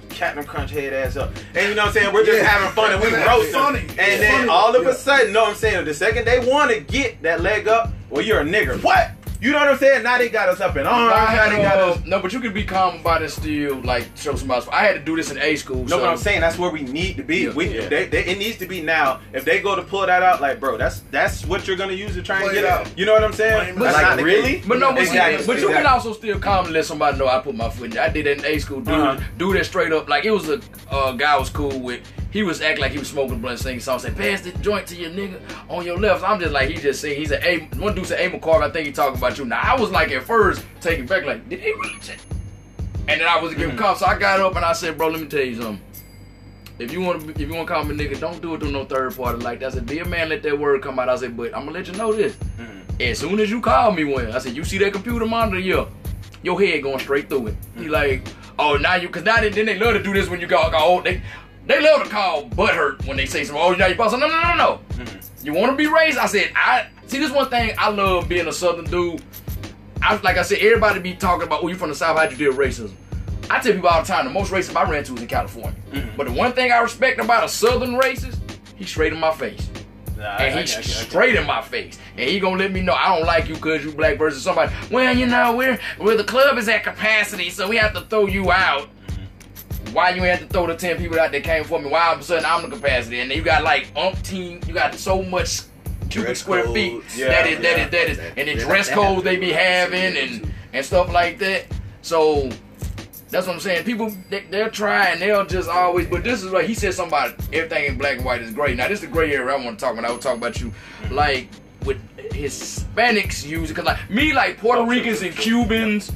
Captain Crunch head ass up. And you know what I'm saying? We're just having fun and we roast them. Funny. And then all of a sudden, you know what I'm saying? The second they want to get that leg up, well, you're a nigger. What? You know what I'm saying? Now they got us up in arms. Now they got us. No, but you can be calm about it still, like, show somebody. I had to do this in A school. No, but I'm saying that's where we need to be. Yeah, It needs to be now. If they go to pull that out, like, bro, that's what you're gonna use to try and Play get it it. out. You know what I'm saying? But That's like, not really. But no, but, Exactly. but you can also still calmly let somebody know I put my foot in there. I did that in A school. Dude that straight up, like, it was a guy I was cool with. He was acting like he was smoking blunt, singing songs, saying, pass the joint to your nigga on your left. So I'm just like, he just saying, he said, hey, one dude said, hey, McCarver, I think he talking about you. Now, I was like, at first, taking back, like, did he really say? And then I was giving cops. So I got up and I said, bro, let me tell you something. If you want to call me nigga, don't do it through no third party like that. I said, be a man, let that word come out. I said, but I'm going to let you know this. As soon as you call me one, I said, you see that computer monitor? Yeah. Your head going straight through it. He like, oh, now you, because now then they love to do this when you got old. They love to call butthurt when they say something. Oh, now you boss. No. You want to be racist? I said, see, this one thing I love being a Southern dude. Like I said, everybody be talking about, oh, you from the South, how'd you deal with racism? I tell people all the time, the most racist I ran to was in California. But the one thing I respect about a Southern racist, he's straight in my face. And he's straight in my face. And he gonna let me know I don't like you because you black versus somebody. Well, you know, where the club is at capacity, so we have to throw you out. Why you had to throw the 10 people out that came for me? Why all of a sudden I'm the capacity? And then you got like umpteen, you got so much cubic square feet. That is. And the dress codes they be having and stuff like that. So that's what I'm saying. People, they'll try and they'll just always, but this is what he said something about everything in black and white is great. Now this is the gray area I want to talk about. I was talking about you. Like with Hispanics use it, cause like me, like Puerto Ricans and Cubans,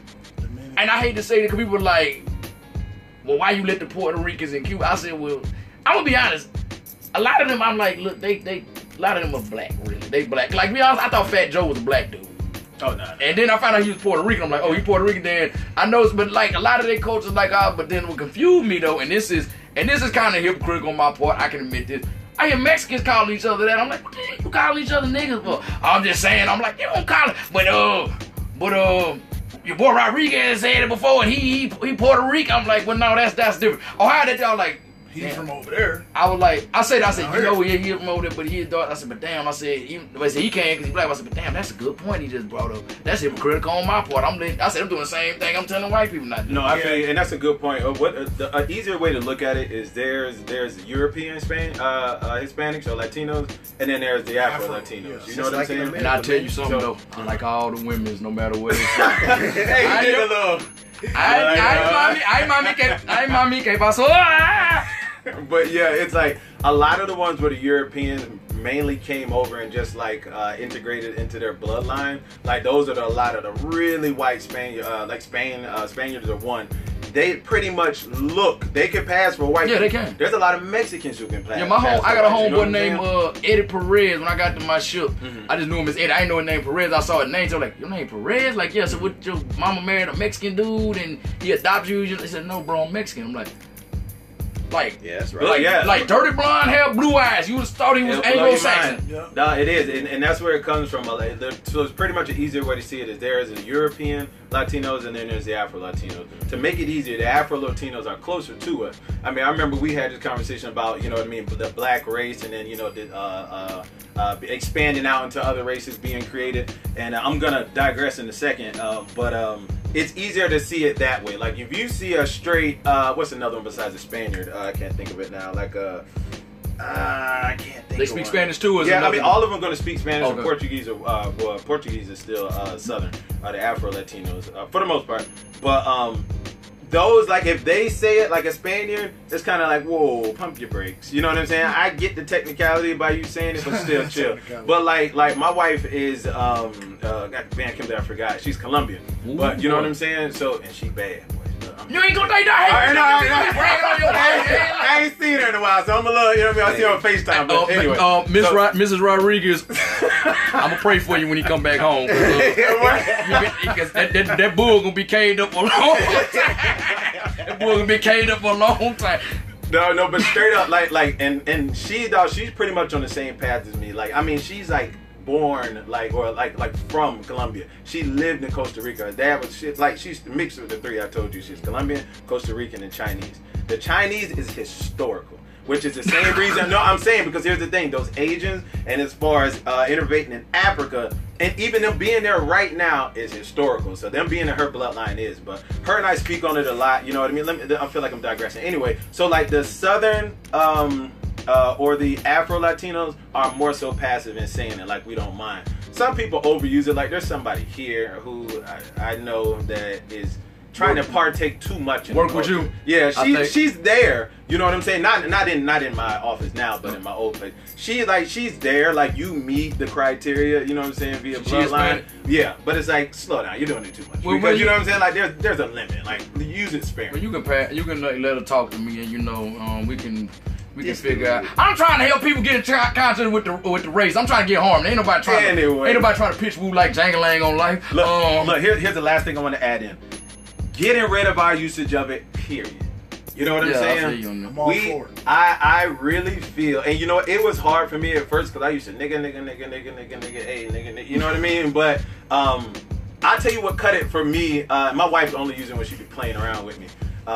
and I hate to say that because people are like, well, why you let the Puerto Ricans and Cuba? I said, well, I'm gonna be honest. A lot of them, I'm like, look, a lot of them are black, really. They black. Like, to be honest, I thought Fat Joe was a black dude. Oh, no. And then I found out he was Puerto Rican. I'm like, oh, he Puerto Rican. Then I know, but like a lot of their cultures, like, but then what confused me though, and this is kind of hypocritical on my part. I can admit this. I hear Mexicans calling each other that. I'm like, what the hell you calling each other niggas for? I'm just saying. I'm like, you don't call it, but your boy Rodriguez said it before, and he Puerto Rican. I'm like, well, no, that's different. Oh, how did y'all like? He's from over there. I was like, I said, you know, yeah, he's from over there, but his daughter. I said, but damn, I said he can't because he's black. I said, but damn, that's a good point he just brought up. That's hypocritical on my part. I said, I'm doing the same thing I'm telling white people not to do. No, I feel you, and that's a good point. An easier way to look at it is there's European Hispanics or Latinos, and then there's the Afro Latinos. You know what I'm saying? And I tell you something though, I like all the women's, no matter what it's like. Hey, you did a little. Ay, mami, ¿qué pasó? But yeah, it's like a lot of the ones where the Europeans mainly came over and just like integrated into their bloodline. Like those are a lot of the really white Spaniards, Spaniards are one. They pretty much they can pass for white. Yeah, people. they can. There's a lot of Mexicans who can pass. Yeah, I got a homeboy named Eddie Perez. When I got to my ship, I just knew him as Eddie. I didn't know his name Perez. I saw his name, so I was like, your name Perez? Like, yeah, so what, your mama married a Mexican dude and he adopted you? He said, no, bro, I'm Mexican. I'm like, yeah, that's right. Like dirty blonde hair, blue eyes. You would have thought he was Anglo-Saxon. Yeah. No, it is, and that's where it comes from. So it's pretty much an easier way to see it is there is a European Latinos and then there's the Afro Latinos. To make it easier, the Afro Latinos are closer to us. I mean, I remember we had this conversation about, you know what I mean, the black race, and then, you know, expanding out into other races being created. And I'm gonna digress in a second, but it's easier to see it that way. Like if you see a straight, what's another one besides a Spaniard? I can't think of it now. Like I can't think. They speak Spanish too. Yeah, I mean, all of them are going to speak Spanish. Okay. And Portuguese are Portuguese is still Southern, the Afro Latinos for the most part. But those, like, if they say it like a Spaniard, it's kind of like, whoa, pump your brakes. You know what I'm saying? I get the technicality by you saying it, but still chill. But like my wife is I forgot. She's Colombian. Ooh, but you know boy. what I'm saying? So, and she bad. Boy. You ain't gonna take that. I ain't seen her in a while, so I'm a little, you know what I mean? I see her on FaceTime, but anyway. Mrs. Rodrigez, I'm gonna pray for you when he come back home. Because that bull gonna be caged up for a long time. That bull gonna be caged up for a long time. No, but straight up, like, and she's pretty much on the same path as me. Like, I mean, she's like born like from Colombia. She lived in Costa Rica. Her dad was she's mixed with the three I told you. She's Colombian, Costa Rican, and Chinese. The Chinese is historical, which is the same reason. No, I'm saying because here's the thing: those Asians, and as far as innovating in Africa, and even them being there right now is historical. So them being in her bloodline is. But her and I speak on it a lot. You know what I mean? I feel like I'm digressing. Anyway, so like the Southern or the Afro Latinos are more so passive in saying it, like we don't mind. Some people overuse it. Like there's somebody here who I know that is trying to partake too much in work with you. Yeah, she's there. You know what I'm saying? Not in my office now, but in my old place. She's there. Like you meet the criteria. You know what I'm saying via bloodline. Yeah, but it's like slow down. You're doing it too much. Well, because you know what I'm saying? Like there's a limit. Like use it sparingly. Well, you can let her talk to me, and you know we can figure out. I'm trying to help people get in contact with the race. I'm trying to get harmed. Ain't nobody trying to pitch woo like Jangalang on life. Look, here's the last thing I want to add in. Getting rid of our usage of it, period. You know what I'm saying? I'm all for it. I really feel, and you know, it was hard for me at first because I used to nigga, hey, nigga, you know what I mean? But I tell you what cut it for me. My wife's only using when she be playing around with me.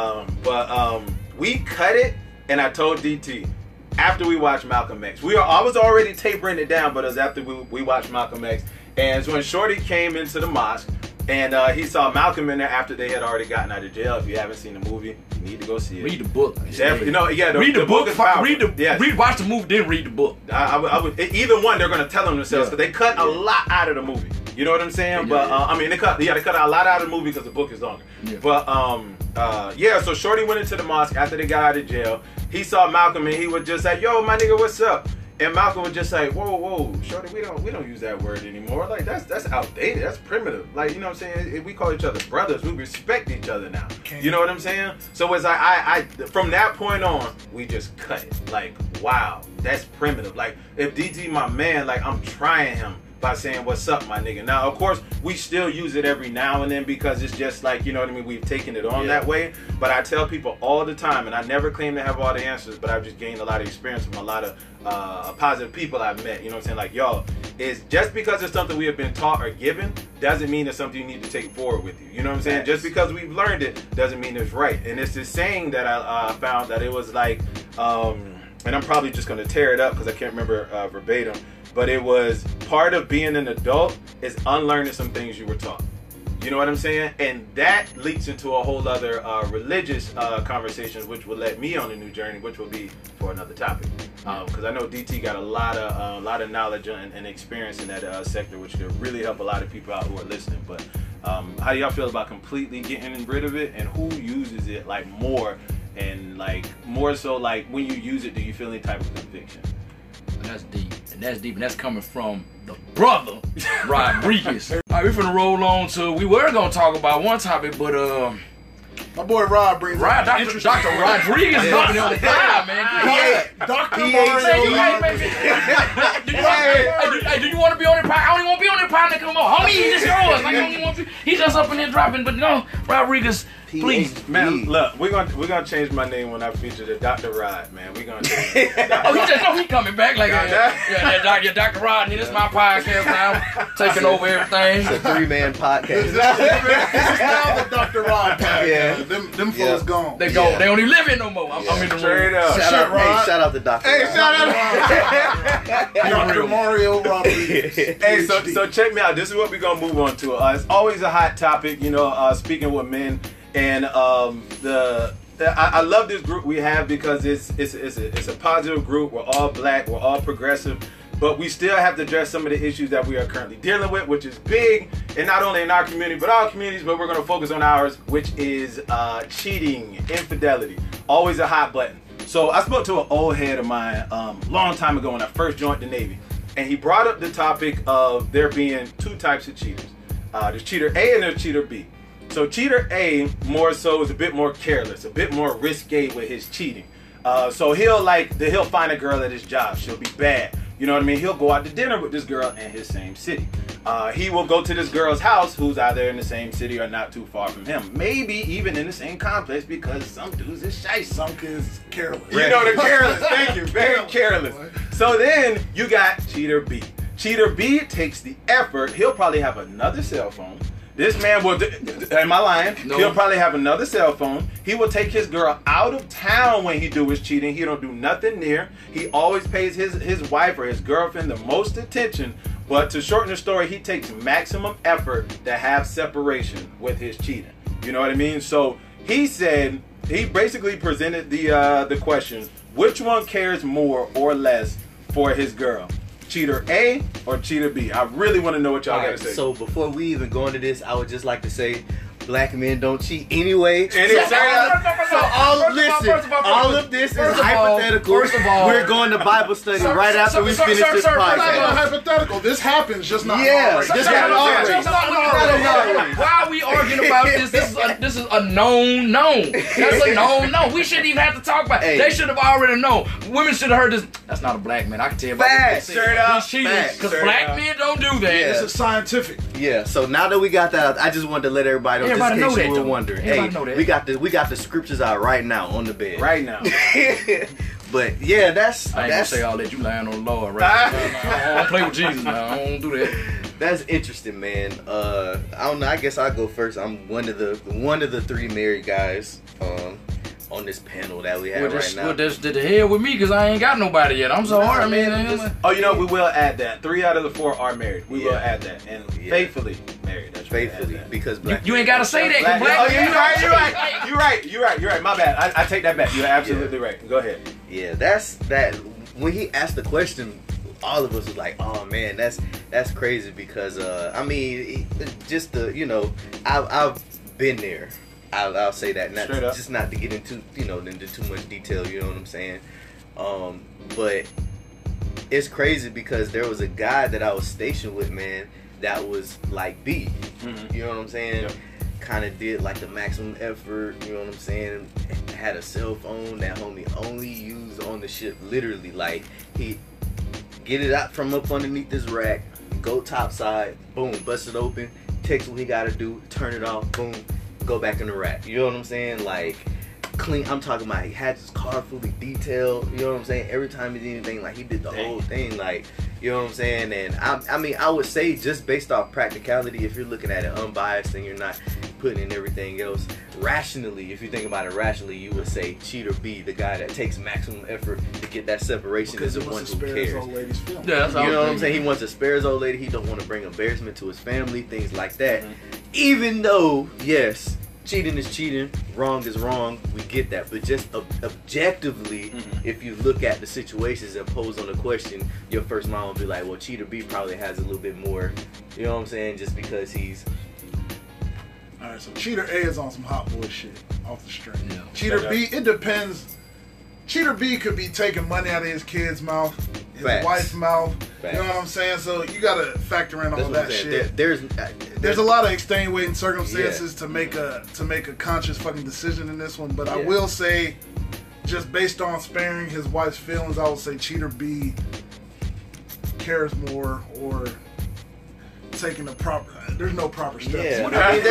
But we cut it, and I told DT after we watched Malcolm X. I was already tapering it down, but it was after we watched Malcolm X, and so when Shorty came into the mosque. And he saw Malcolm in there after they had already gotten out of jail. If you haven't seen the movie, you need to go see it. Read the book. You know, yeah. Read the book. Is powerful. Watch the movie, then read the book. I would. Either one, they're going to tell them themselves because they cut a lot out of the movie. You know what I'm saying? But I mean, they cut a lot out of the movie because the book is longer. Yeah. But so Shorty went into the mosque after they got out of jail. He saw Malcolm and he was just like, "Yo, my nigga, what's up?" And Malcolm was just like, whoa, Shorty, we don't use that word anymore. Like that's outdated. That's primitive. Like, you know what I'm saying? We call each other brothers. We respect each other now. You know what I'm saying? So it's like I from that point on, we just cut it. Like, wow, that's primitive. Like if DT my man, like I'm trying him by saying what's up, my nigga. Now, of course, we still use it every now and then because it's just like, you know what I mean, we've taken it on that way. But I tell people all the time, and I never claim to have all the answers, but I've just gained a lot of experience from a lot of positive people I've met. You know what I'm saying? Like, y'all, is just because it's something we have been taught or given doesn't mean it's something you need to take forward with you. You know what I'm saying? Just because we've learned it doesn't mean it's right. And it's this saying that I found that it was like, and I'm probably just going to tear it up because I can't remember verbatim, but it was part of being an adult is unlearning some things you were taught. You know what I'm saying? And that leads into a whole other religious conversations, which will let me on a new journey, which will be for another topic. Because I know DT got a lot of knowledge and experience in that sector, which could really help a lot of people out who are listening. But how do y'all feel about completely getting rid of it, and who uses it like more, and like more so like when you use it, do you feel any type of conviction? That's deep, and that's coming from the brother Rodriguez. All right, we finna roll on to. We were gonna talk about one topic, but my boy Rod brings Dr. Rodriguez is up in on the fire, man. Dr. Mario. Hey, do you want to be on the pod? I don't even want to be on the pod, nigga. Come on, homie, it's yours. Like, I don't even want to. He's just up in there dropping, but no, Rodriguez. Please, man. Look, we're gonna change my name when I feature the Dr. Rod, man. We're gonna. He coming back like Dr. Rod. This is my podcast now, taking over everything. It's a 3-man podcast. This is now the Dr. Rod podcast. Yeah. Them fools gone. They go. They don't even live here no more. I'm in the room. Straight up. Shout out to Dr. Hey, Rod. shout out Dr. Mario Rodriguez. Hey, so check me out. This is what we're gonna move on to. It's always a hot topic, you know. Speaking with men. And I love this group we have because it's a positive group. We're all black, we're all progressive, but we still have to address some of the issues that we are currently dealing with, which is big, and not only in our community, but all communities, but we're going to focus on ours, which is cheating, infidelity, always a hot button. So I spoke to an old head of mine long time ago when I first joined the Navy, and he brought up the topic of there being two types of cheaters. There's cheater A and there's cheater B. So cheater A more so is a bit more careless, a bit more risque with his cheating. So he'll find a girl at his job. She'll be bad. You know what I mean? He'll go out to dinner with this girl in his same city. He will go to this girl's house who's either in the same city or not too far from him. Maybe even in the same complex because some dudes is shy. Some kids careless. You know, they're careless. Thank you. Very careless. So then you got cheater B. Cheater B takes the effort. He'll probably have another cell phone. This man will, am I lying? No. He'll probably have another cell phone. He will take his girl out of town when he do his cheating. He don't do nothing near. He always pays his wife or his girlfriend the most attention. But to shorten the story, he takes maximum effort to have separation with his cheating. You know what I mean? So he said, he basically presented the question, which one cares more or less for his girl? Cheater A or cheater B? I really want to know what y'all got to say. So before we even go into this, I would just like to say, black men don't cheat anyway. And it's all of this is hypothetical. First of all, we're going to Bible study right after we finish this It's not podcast. hypothetical. This happens, just not Yeah, already. this happens already. Why are we arguing about this? This is a known. That's a known. We shouldn't even have to talk about it. Hey. They should have already known. Women should have heard this. That's not a black man. I can tell you about Facts. this. Straight up. Because Straight black up. men don't do that. Yeah. This is scientific. Yeah, so now that we got that out, I just wanted to let everybody know, Everybody just in know case you that, were though. wondering. Everybody Hey, know that. we got the scriptures out right now on the bed. Right now. But yeah, that's I ain't gonna say all that. You lying on the Lord, right? I don't play with Jesus now. I don't do that. that's interesting, man. I don't know. I guess I'll go first. I'm one of the three married guys on this panel that we have right now. Well, that's the hell with me because I ain't got nobody yet. I'm sorry. I mean, Oh, you know, we will add that. 3 out of the 4 are married. We will add that. And Yeah. faithfully married. That's right. Faithfully, Add that. because black you ain't gotta say that. 'cause Black, black oh, men you're don't right. cheat. You're right. My bad. I take that back. You're absolutely right. Go ahead. Yeah, that's that. When he asked the question, all of us was like, "Oh man, that's crazy." Because I mean, just the I've been there. I'll say that, not Straight up. just not to get into into too much detail. You know what I'm saying? But it's crazy because there was a guy that I was stationed with, man, that was like B. Mhm. You know what I'm saying? Yep. Kind of did like the maximum effort. You know what I'm saying? Had a cell phone that homie only used on the ship. Literally, like he get it out from up underneath this rack, go topside, boom, bust it open, text what he gotta do, turn it off, boom, go back in the rack. You know what I'm saying? Like clean. I'm talking about he had his car fully detailed. You know what I'm saying? Every time he did anything, like he did the whole thing. Like, you know what I'm saying? And I mean, I would say just based off practicality, if you're looking at it unbiased and you're not putting in everything else, rationally, if you think about it rationally, you would say cheater B, the guy that takes maximum effort to get that separation, Because is he the one wants who to spare his cares. old lady's feelings. Yeah, that's all You know what I'm I'm saying? He wants to spare his old lady. He don't want to bring embarrassment to his family, things like that. Mhm. Even though, yes, cheating is cheating, wrong is wrong. We get that, but just objectively, Mhm. if you look at the situations and pose on the question, your first mind will be like, well, cheater B probably has a little bit more. You know what I'm saying? Just because he's Alright, so cheater A is on some hot boy shit off the string. Yeah. Cheater Straight B, it depends. Cheater B could be taking money out of his kid's mouth, his Facts. wife's mouth. Facts. You know what I'm saying? So you gotta factor in all that's what I'm that saying. shit. There's There's a lot of extenuating circumstances to make a conscious fucking decision in this one, but I Yeah. will say, just based on sparing his wife's feelings, I would say cheater B cares more or taking the proper. There's no proper steps. Yeah, What I mean,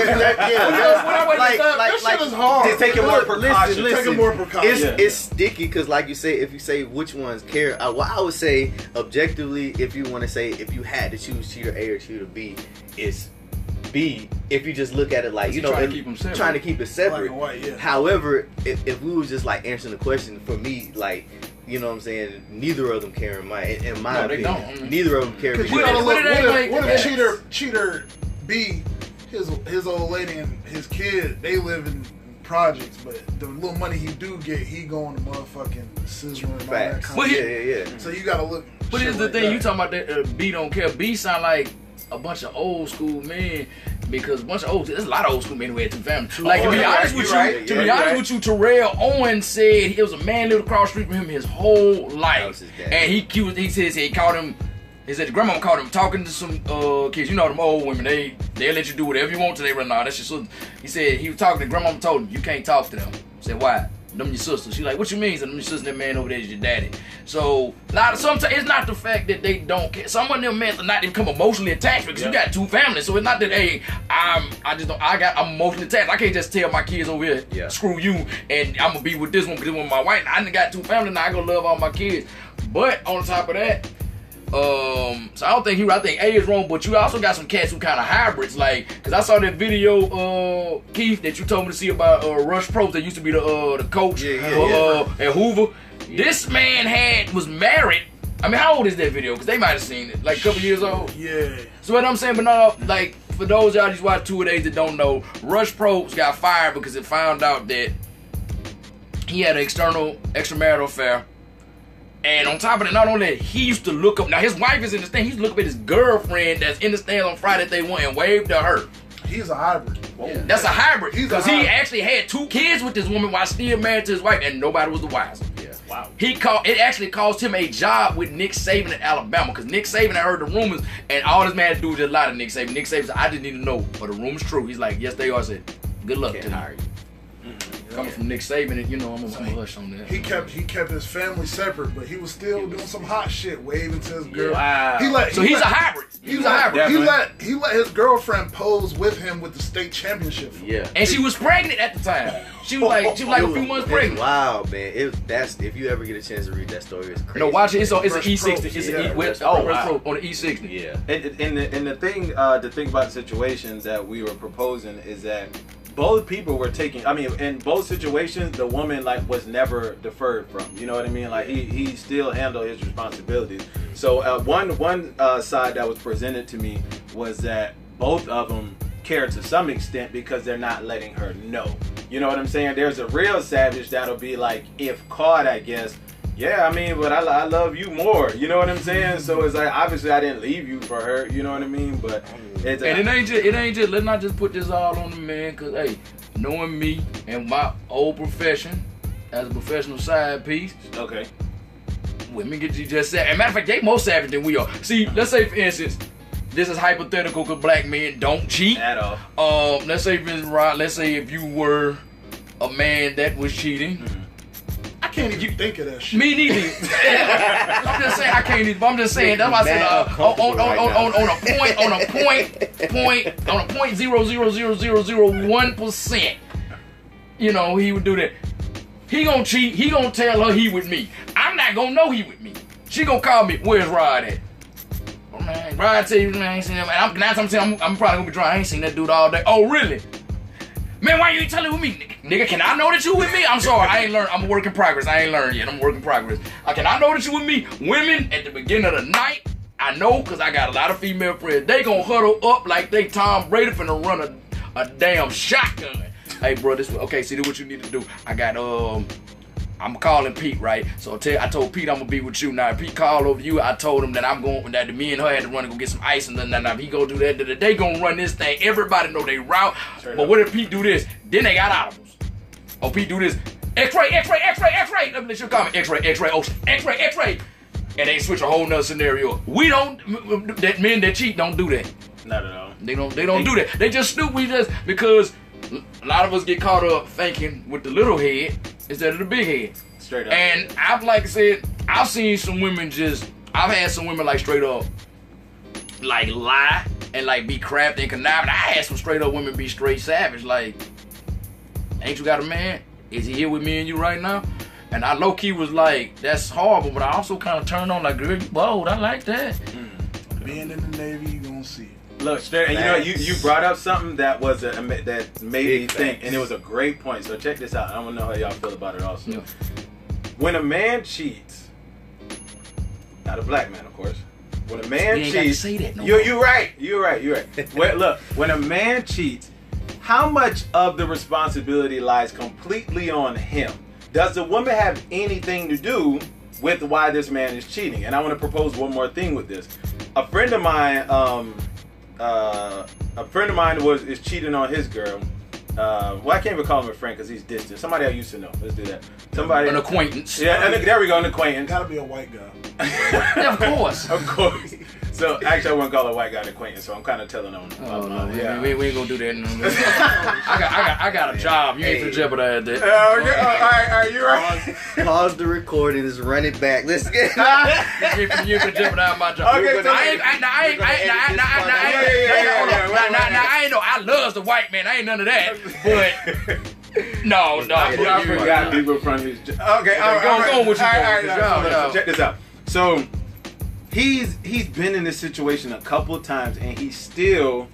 That shit is hard. Just taking more precautions. Taking more precautions. It's sticky because, like you say, if you say which ones care, well, I would say objectively, if you want to say if you had to choose cheater A or cheater B, it's B. If you just look at it like Trying to keep 'em separate. trying to keep it Black separate. and white, yeah. However, if we was just like answering the question for me, like. You know what I'm saying? Neither of them care in my No, they opinion. don't. Neither of them care. Because you because- gotta look. What it ain't What like- if cheater B, his old lady and his kid, they live in projects, but the little money he do get, he going to motherfucking sizzler and all that Facts. kind Well, of Yeah, shit. yeah, yeah. So you gotta look. But shit here's the like thing, that. you talking about that B don't care. B sound like a bunch of old school men because there's a lot of old school men who had two families. Like to be you're honest right, with you're you, right, to yeah, be you're honest right. with you, Terrell Owens said it was a man lived across the street from him his whole That life, was his dad. and he says he called him. He said the grandma called him talking to some kids. You know them old women. They'll let you do whatever you want till they run out. That's your sister. He said he was talking to grandma. Told him you can't talk to them. I said why? Them your sisters. She's like, what you mean? He said, them your sister, that man over there is your daddy. So sometimes it's not the fact that they don't care. Some of them men are not become emotionally attached because you got two families. So it's not that I'm emotionally attached. I can't just tell my kids over here, Yeah. screw you, and I'm gonna be with this one because this one my wife. I done got two families now. I gonna love all my kids. But on top of that, So I don't think I think A is wrong, but you also got some cats who kind of hybrids, like, cause I saw that video, Keith, that you told me to see about Rush Probst that used to be the coach at Hoover. This man was married. I mean, how old is that video? Cause they might have seen it, like a couple years old. Yeah. So what I'm saying, but no, like, for those y'all just watch 2 days that don't know, Rush Probst got fired because it found out that he had an extramarital affair. And on top of that, not only that, he used to look up. Now his wife is in the stand. He used to look up at his girlfriend that's in the stand on Friday that they won and wave to her. He's a hybrid. Yeah. That's a hybrid. Because he actually had 2 kids with this woman while still married to his wife, and nobody was the wiser. Yeah. Wow. It actually cost him a job with Nick Saban at Alabama, because Nick Saban had heard the rumors, and all this man had to do was just lie to Nick Saban. Nick Saban said, I didn't need to know, but the rumor's true. He's like, yes, they are. I said, good luck to you. Coming from Nick Saban, and I'm gonna hush on that. He kept his family separate, but he was still doing some hot shit, waving to his girl. Wow. He's a hybrid. He's a hybrid. He let his girlfriend pose with him with the state championship. Yeah. And she was pregnant at the time. She was like a few months pregnant. Wow, man. If you ever get a chance to read that story, it's crazy. No, watch it. It's an Rush E60. Probst, It's yeah. an Rush Probst on the E60. Yeah. And the thing about the situation that we were proposing is that both people were taking. I mean, in both situations, the woman was never deferred from. You know what I mean? Like he still handled his responsibilities. So one side that was presented to me was that both of them care to some extent because they're not letting her know. You know what I'm saying? There's a real savage that'll be like, if caught, I guess. Yeah, I mean, but I love you more. You know what I'm saying? So it's like, obviously I didn't leave you for her. You know what I mean? But it's and it ain't just. Let's not just put this all on the man, cause hey, knowing me and my old profession as a professional side piece, okay. women get you just savage. As a matter of fact, they more savage than we are. See, let's say for instance, this is hypothetical because black men don't cheat At all. Let's say if you were a man that was cheating. I can't even think of that shit. Me neither. I'm just saying I can't even. I'm just saying that's why I said on a point 0.00001%. He would do that. He gonna cheat. He gonna tell her he with me. I'm not gonna know he with me. She gonna call me. Where's Rod at? Oh man, Rod tell you man, I ain't seen him. And I'm probably gonna be drunk. I ain't seen that dude all day. Oh really? Man, why you ain't telling with me? Nigga, can I know that you with me? I'm sorry, I ain't learned. I'm a work in progress. I ain't learned yet. I'm a work in progress. Can I know that you with me? Women, at the beginning of the night, I know because I got a lot of female friends. They gonna huddle up like they Tom Brady finna run a damn shotgun. Hey, bro, this what you need to do. I got, I'm calling Pete, right? So I told Pete I'm gonna be with you. Now, if Pete called over you, I told him that that me and her had to run and go get some ice, and then if he go do that, they gonna run this thing. Everybody know they route. But what if Pete do this? Then they got audibles. Oh, Pete do this. X-ray. Let me let you call me X-ray. Oh, X-ray. And they switch a whole nother scenario. We don't. That men that cheat don't do that. Not at all. They don't do that. They just snoop. Because a lot of us get caught up thinking with the little head instead of the big head. Straight up. And I've seen some women I've had some women straight up lie and be crafty and conniving. I had some straight up women be straight savage. Ain't you got a man? Is he here with me and you right now? And I low key was like, that's horrible, but I also kind of turned on girl, you bold. I like that. Being in the Navy, you gonna see it. Look, straight, and you brought up something that was that made me think, and it was a great point. So check this out. I want to know how y'all feel about it also. Yeah. When a man cheats, not a black man, of course. When a man cheats, ain't got to say that no you're right. Well, look, when a man cheats, how much of the responsibility lies completely on him? Does the woman have anything to do with why this man is cheating? And I want to propose one more thing with this. A friend of mine is cheating on his girl. Well, I can't even call him a friend because he's distant. Somebody I used to know. Let's do that. An acquaintance. Yeah, there we go, an acquaintance. Gotta be a white guy. Yeah, of course. Of course. So actually, I wouldn't call a white guy an acquaintance. So I'm kind of telling them. Yeah, we ain't gonna do that. No. I got a job. You ain't finna jeopardize that. All right, you right. Pause the recording. Just run it back. Let's get. You ain't finna jeopardize my job. Okay, so I ain't know. I love the white man. I ain't none of that. But no. I forgot people from his job. Okay, go on with your job. So check this out. So he's been in this situation a couple of times, and he still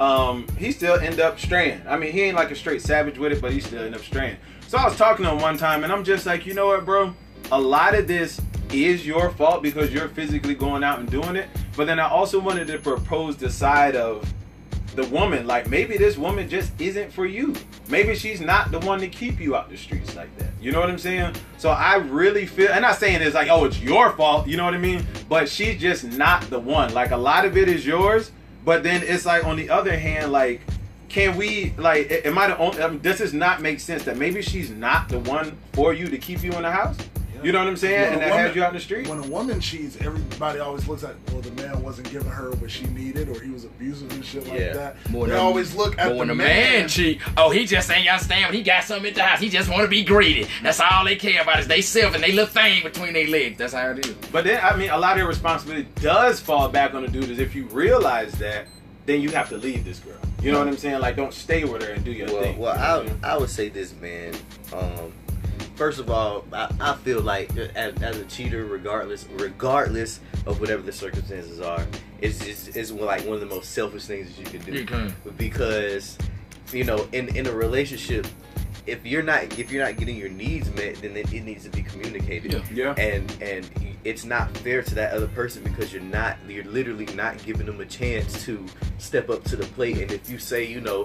end up straying. I mean, he ain't like a straight savage with it, but he still end up straying. So I was talking to him one time, and I'm just like, you know what, bro? A lot of this is your fault because you're physically going out and doing it. But then I also wanted to propose the side of the woman. Like, maybe this woman just isn't for you. Maybe she's not the one to keep you out the streets like that. You know what I'm saying? So I really feel, and not saying it's like, oh, it's your fault, you know what I mean? But she's just not the one. Like, a lot of it is yours, but then it's like, on the other hand, like, can we, like, am I the only, does this not make sense that maybe she's not the one for you to keep you in the house? You know what I'm saying? And that has you out in the street? When a woman cheats, everybody always looks at, well, the man wasn't giving her what she needed, or he was abusive and shit like that. They always look at when the man cheat. Oh, he just ain't understand. He got something at the house. He just want to be greedy. That's all they care about is they self and they little thing between their legs. That's how it is. But then, I mean, a lot of your responsibility does fall back on the dude. Is if you realize that, then you have to leave this girl. You know what I'm saying? Like, don't stay with her and do your thing. Well, I would say this, man. First of all, I feel like as a cheater, regardless of whatever the circumstances are, it's like one of the most selfish things that you can do. Because, you know, in a relationship, if you're not getting your needs met, then it needs to be communicated. Yeah. And it's not fair to that other person because you're literally not giving them a chance to step up to the plate. And if you say, you know,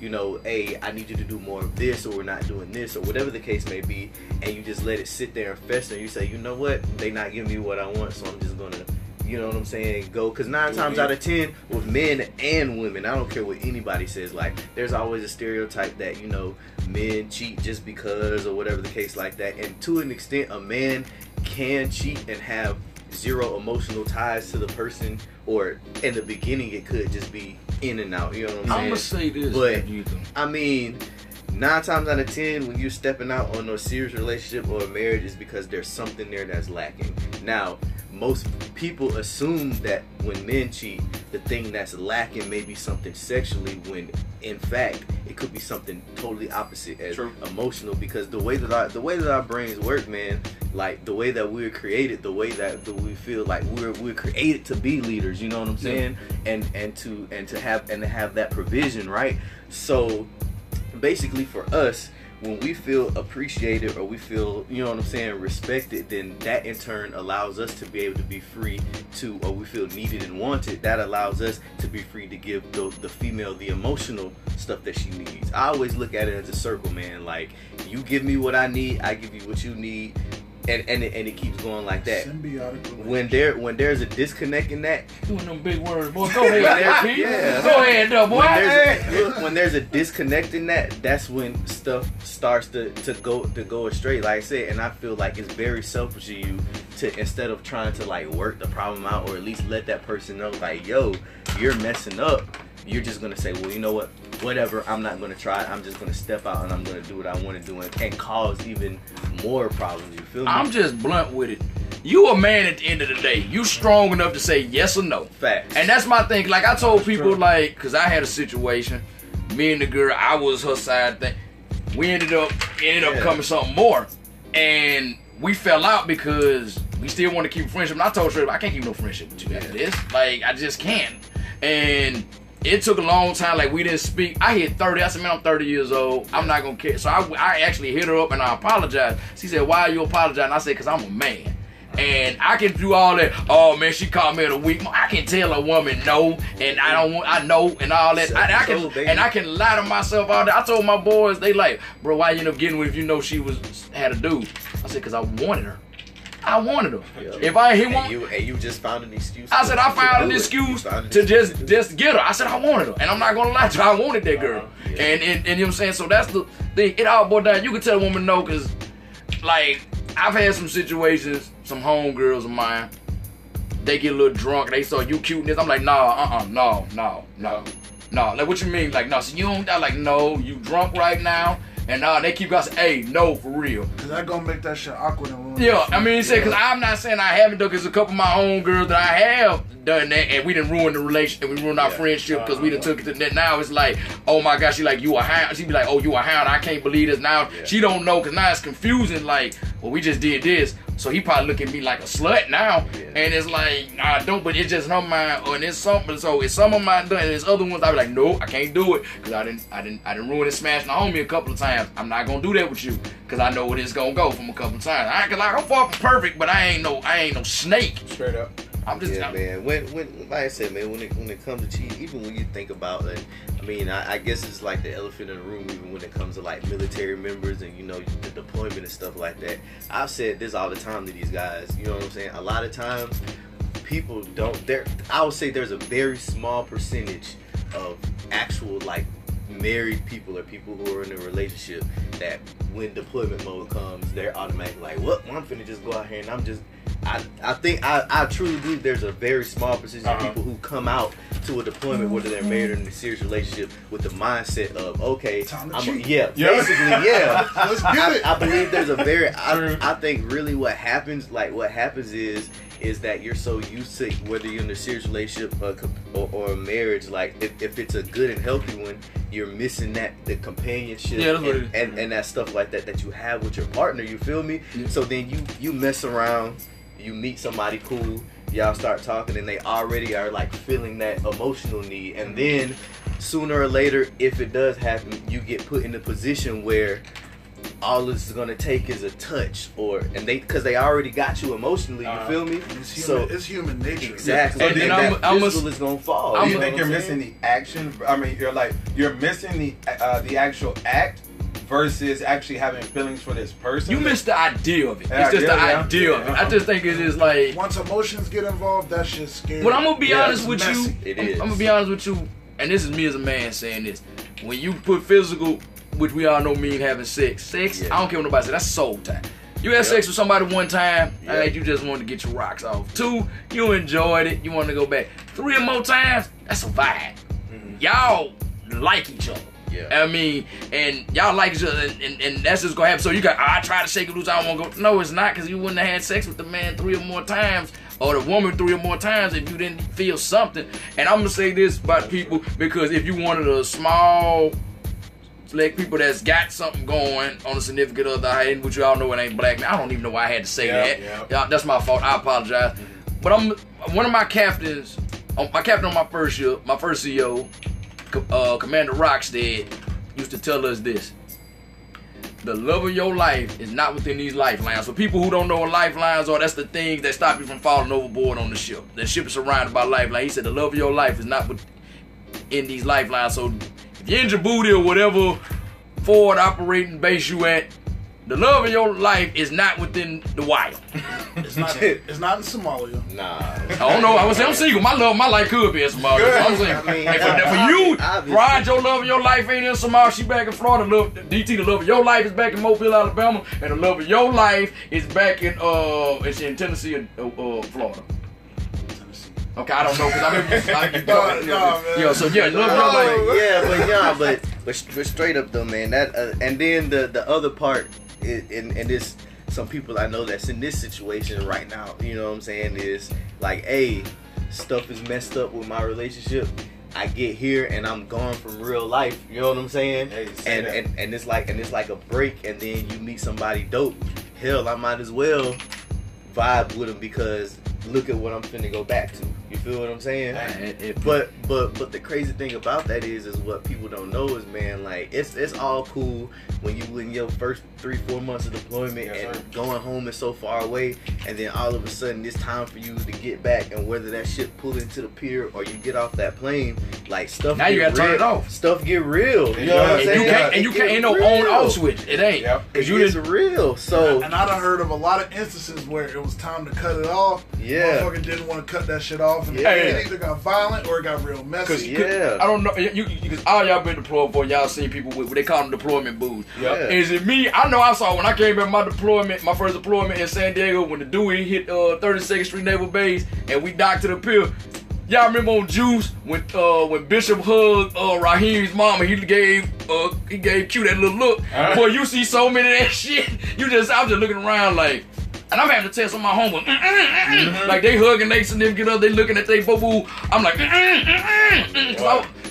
hey, I need you to do more of this, or we're not doing this, or whatever the case may be, and you just let it sit there and fester, and you say, you know what, they not giving me what I want, so I'm just gonna, you know what I'm saying, go. Because 9 times out of 10 with men and women, I don't care what anybody says, like, there's always a stereotype that, you know, men cheat just because, or whatever the case like that. And to an extent, a man can cheat and have zero emotional ties to the person, or in the beginning it could just be in and out, you know what I'm saying? I'm gonna say this, but I mean, 9 times out of 10 when you're stepping out on a serious relationship or a marriage is because there's something there that's lacking. Now, most people assume that when men cheat, the thing that's lacking may be something sexually, when in fact it could be something totally opposite, as emotional. Because the way that our brains work, man, like the way that we're created, the way that we feel like we're created to be leaders. You know what I'm saying? And to have that provision, right? So basically, for us, when we feel appreciated, or we feel, you know what I'm saying, respected, then that in turn allows us to be able to be free to, or we feel needed and wanted, that allows us to be free to give the female the emotional stuff that she needs. I always look at it as a circle, man. Like, you give me what I need, I give you what you need, and it keeps going like that. Symbiotic. When there's a disconnect in that, doing them big words, boy. Go ahead, Go ahead, though, boy. When there's a disconnect in that, that's when stuff starts to go astray. Like I said, and I feel like it's very selfish of you to, instead of trying to like work the problem out, or at least let that person know, like, yo, you're messing up, you're just gonna say, well, you know what, whatever, I'm not gonna try it. I'm just gonna step out and I'm gonna do what I want to do, and cause even more problems. You feel me? I'm just blunt with it. You a man at the end of the day. You strong enough to say yes or no. Facts. And that's my thing. Like, I told people, like, because I had a situation, me and the girl, I was her side thing. We ended up coming something more, and we fell out because we still want to keep a friendship. And I told her, I can't keep no friendship with you after this. Like, I just can't. And it took a long time. Like, we didn't speak. I hit 30. I said, man, I'm 30 years old. I'm not going to care. So I actually hit her up and I apologized. She said, why are you apologizing? I said, because I'm a man. And I can do all that. Oh, man, she called me at a week. I can tell a woman no, and I know, and all that. I can lie to myself all day. I told my boys, they like, bro, why you end up getting with if you know she had a dude? I said, because I wanted her. I wanted her. If I hit one, you just found an excuse. I said I found an excuse to just get her. I said I wanted her, and I'm not gonna lie to you. I wanted that girl, and you know what I'm saying. So that's the thing. It all boiled down. You can tell a woman no, cause like I've had some situations. Some homegirls of mine, they get a little drunk. They saw you cute and this. I'm like, nah, no. Like, what you mean? Like, no, so you don't. I'm like, no, you drunk right now. And they keep going, hey, no, for real. Cause that gonna make that shit awkward and ruin. Yeah, I mean, cause I'm not saying I haven't done, cause a couple of my homegirls that I have done that, and we didn't ruin the relationship, we ruined our friendship, cause we done took it to that. Now it's like, oh my gosh, she like, you a hound. She be like, oh, you a hound. I can't believe this. Now she don't know, cause now it's confusing. Like, well, we just did this. So he probably look at me like a slut now. Yeah. And it's like, nah, I don't, but it's just her mind, or it's something. So it's some of mine done, and there's other ones I be like, no, I can't do it. Cause I didn't ruin and smash the homie a couple of times. I'm not gonna do that with you. Cause I know where it's gonna go from a couple of times. I ain't like I'm far from perfect, but I ain't no snake. Straight up. I'm just man. When like I said, man, when it comes to cheating, even when you think about it, I mean, I guess it's like the elephant in the room. Even when it comes to like military members and the deployment and stuff like that. I've said this all the time to these guys. You know what I'm saying? A lot of times, people don't. I would say there's a very small percentage of actual like married people or people who are in a relationship that when deployment mode comes, they're automatically like, well, I'm finna just go out here and I'm just. I think I truly believe there's a very small percentage of people who come out to a deployment, whether they're married or in a serious relationship, with the mindset of basically, yeah. Let's get it. I believe there's a very. I think really what happens is that you're so used to, whether you're in a serious relationship or a marriage, like if it's a good and healthy one, you're missing the companionship and that stuff like that you have with your partner. You feel me? Yeah. So then you mess around. You meet somebody cool, y'all start talking, and they already are like feeling that emotional need. And then sooner or later, if it does happen, you get put in a position where all this is gonna take is a touch, because they already got you emotionally. You feel me? It's human nature. Exactly. And that physical is gonna fall. Do you think you're missing the action? I mean, you're missing the actual act versus actually having feelings for this person. You missed the idea of it. It's just the idea of it. I just think it is like, once emotions get involved, that's just scary. Well, I'm gonna be honest with messy. you. I'm gonna be honest with you, and this is me as a man saying this. When you put physical, which we all know mean having sex, I don't care what nobody says, that's soul time. You had sex with somebody one time, you just wanted to get your rocks off. 2, you enjoyed it, you want to go back. 3 or more times, that's a vibe. Y'all like each other. Yeah. I mean, and y'all like each other, and that's just gonna happen. So you got, I try to shake it loose, I don't want to go. No, it's not, because you wouldn't have had sex with the man 3 or more times, or the woman 3 or more times if you didn't feel something. And I'm gonna say this about people, because if you wanted a small, select people that's got something going on a significant other, which you all know it ain't black man. I don't even know why I had to say that. Y'all, that's my fault. I apologize. But I'm one of my captains. My captain on my first year, my first CEO. Commander Rockstead used to tell us this: the love of your life is not within these lifelines. For people who don't know what lifelines are, that's the things that stop you from falling overboard on the ship. The ship is surrounded by lifelines. He said the love of your life is not in these lifelines. So if you're in Djibouti or whatever forward operating base you at, the love of your life is not within the wire. It's not in Somalia. Nah. I don't know. I would say I'm single. My love, my life could be in Somalia. So I'm saying, for you, Rod, your love of your life ain't in Somalia. She back in Florida. DT, the love of your life is back in Mobile, Alabama, and the love of your life is back in it's in Tennessee or Florida. Okay, I don't know, because love of your life. But straight up though, man. That and then the other part, and this, some people I know that's in this situation right now, you know what I'm saying, is like, hey, stuff is messed up with my relationship. I get here and I'm gone from real life. You know what I'm saying? Hey, and it's like a break, and then you meet somebody dope. Hell, I might as well vibe with them, because look at what I'm finna go back to. You feel what I'm saying? But the crazy thing about that is what people don't know is, man, like it's all cool when you in your first 3-4 months of deployment and going home is so far away, and then all of a sudden it's time for you to get back, and whether that shit pull into the pier or you get off that plane, like stuff now get you gotta real. Turn it off. Stuff get real. You know what I'm saying? You can't ain't no on off switch. It ain't. Cause you it's real. So and I done heard of a lot of instances where it was time to cut it off. Motherfucker didn't want to cut that shit off, and it either got violent or it got real messy. I don't know, because all y'all been deployed for, y'all seen people with what they call them deployment booze. Is it me? I know I saw when I came back my first deployment in San Diego, when the Dewey hit 32nd Street Naval Base and we docked to the pier. Y'all remember on Juice when Bishop hugged Raheem's mama, he gave Q that little look. Boy, you see so many of that shit. I'm just looking around like, and I'm having to tell some of my homies, like they hugging their significant other, they looking at their boo-boo. I'm like,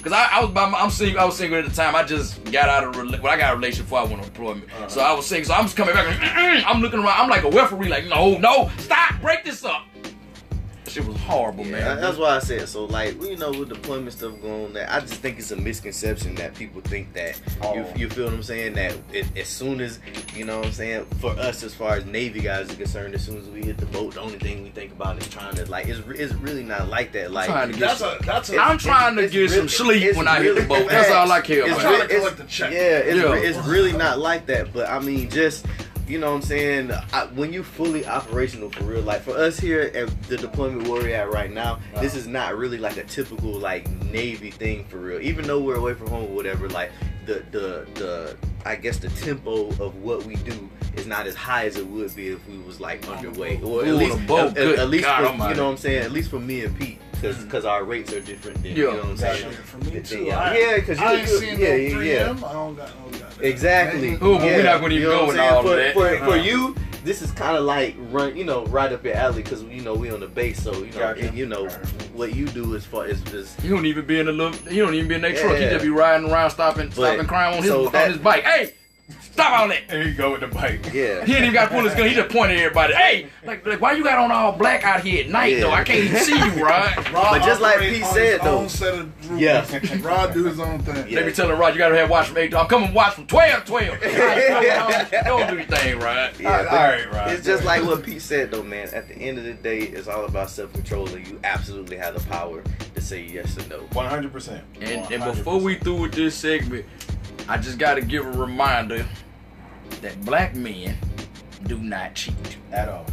Cause I'm single. I was single at the time. I just got out of I got a relationship before I went on deployment. So I was single. So I'm just coming back. I'm looking around. I'm like a referee. Like no, stop, break this up. Shit was horrible, man. That's why I said so. Like, you know, with deployment stuff going on, I just think it's a misconception that people think that you feel what I'm saying, that as soon as, you know what I'm saying, for us as far as Navy guys are concerned, as soon as we hit the boat, the only thing we think about is trying to, like, it's really not like that. Like, I'm trying to get some sleep when I hit the boat. That's all I care about. Trying to collect the check. It's really not like that. But I mean, just, you know what I'm saying, when you fully operational for real, like for us here at the deployment where we're at right now, this is not really like a typical like Navy thing for real. Even though we're away from home or whatever, like the I guess the tempo of what we do is not as high as it would be if we was like underway, or at least God, for, you know Almighty. what I'm saying, at least for me and Pete, because our rates are different than, you know what I'm saying. For me too. Yeah, because I ain't seen no 3M. I don't got no goddamn. Exactly. But we're not gonna even go into all of that. For you, this is kind of like right up your alley, because we on the base, so you know what you do as far as just. You don't even be in that truck. He just be riding around, stopping crime on his bike. Hey, stop all that. There you go with the bike. Yeah. He ain't even got to pull his gun. He just pointed at everybody. Hey, like why you got on all black out here at night though? I can't even see you, right? But just like Pete said though. Rod do his own thing. They be telling Rod, you gotta have watch from 8. I'm coming watch from 12. Don't do your thing, right? Yeah, all right, Rod. It's just like what Pete said though, man. At the end of the day, it's all about self-control, and you absolutely have the power to say yes or no. 100%. And before we through with this segment, I just gotta give a reminder that black men do not cheat At all.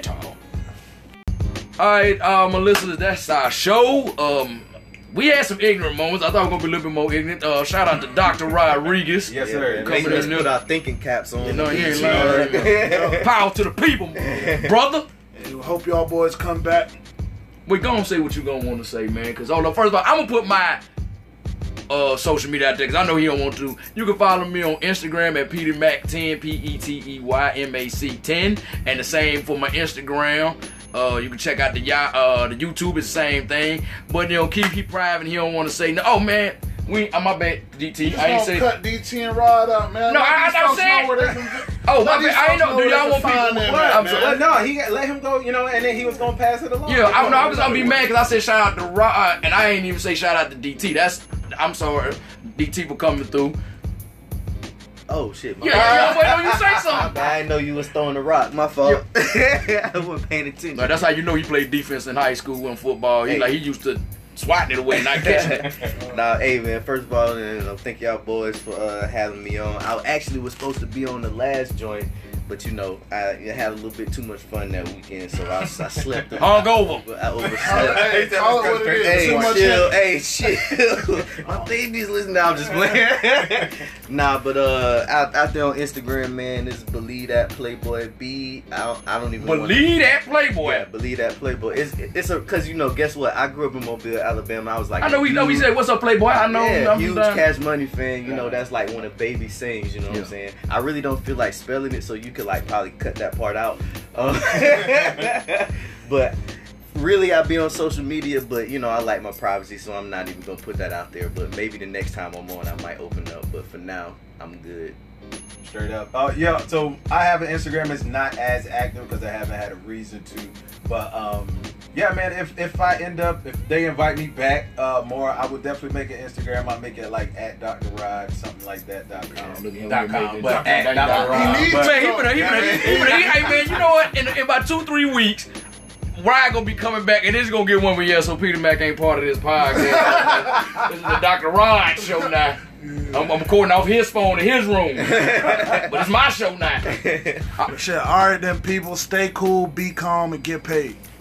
Alright, my listeners, that's our show. We had some ignorant moments. I thought we were gonna be a little bit more ignorant. Shout out to Dr. Rodriguez. Yes, sir. Coming in put our thinking caps on. You know, he ain't lying. Power to the people, brother. And hope y'all boys come back. We gonna say what you gonna want to say, man. Cause hold on, first of all, I'm gonna put my social media out there, because I know he don't want to. You can follow me on Instagram at PeterMac10, PeteYMac10, and the same for my Instagram. You can check out the YouTube, it's the same thing. But keep he private. He don't want to say no. Oh man, my bad, DT. I ain't say cut DT and Rod out, man. No, I said. Oh my bad. I ain't know. Do y'all want people? No, he let him go. And then he was gonna pass it along. Yeah, I was gonna be mad because I said shout out to Rod, and I ain't even say shout out to DT. I'm sorry, DT for coming through. Oh shit! Yeah, wait on you say something. I didn't know you was throwing the rock. My fault. I wasn't paying attention. That's how you know he played defense in high school and football. He used to swatting it away, not catching it. Nah, hey man. First of all, thank y'all boys for having me on. I actually was supposed to be on the last joint, but I had a little bit too much fun that weekend, so I slept. Hungover. I overslept. Call it what it is. Too much chill. Hey, chill. My baby's listening. I'm just playing. Nah, but out there on Instagram, man, it's Believe That Playboy. I don't even Believe That Playboy. Yeah, Believe That Playboy. It's because guess what? I grew up in Mobile, Alabama. I was like, I know we said what's up, Playboy. I know. Yeah, I'm huge Cash Money fan. That's like when a baby sings. You know what I'm saying? I really don't feel like spelling it, so you could like probably cut that part out. But really, I be on social media, but I like my privacy, so I'm not even gonna put that out there. But maybe the next time I'm on, I might open up. But for now, I'm good. Straight up. Yeah. So I have an Instagram. It's not as active because I haven't had a reason to. But yeah, man. If they invite me back more, I would definitely make an Instagram. I'll make it like at Dr. Rod, something like that. .com. But at Dr. Rod. Hey man, you know what? In about 2-3 weeks, Ryan gonna be coming back, and this is gonna get one with so Peter Mac ain't part of this podcast. This is the Dr. Rod show now. I'm recording off his phone in his room, but it's my show now. Shit, all right then, people. Stay cool, be calm, and get paid.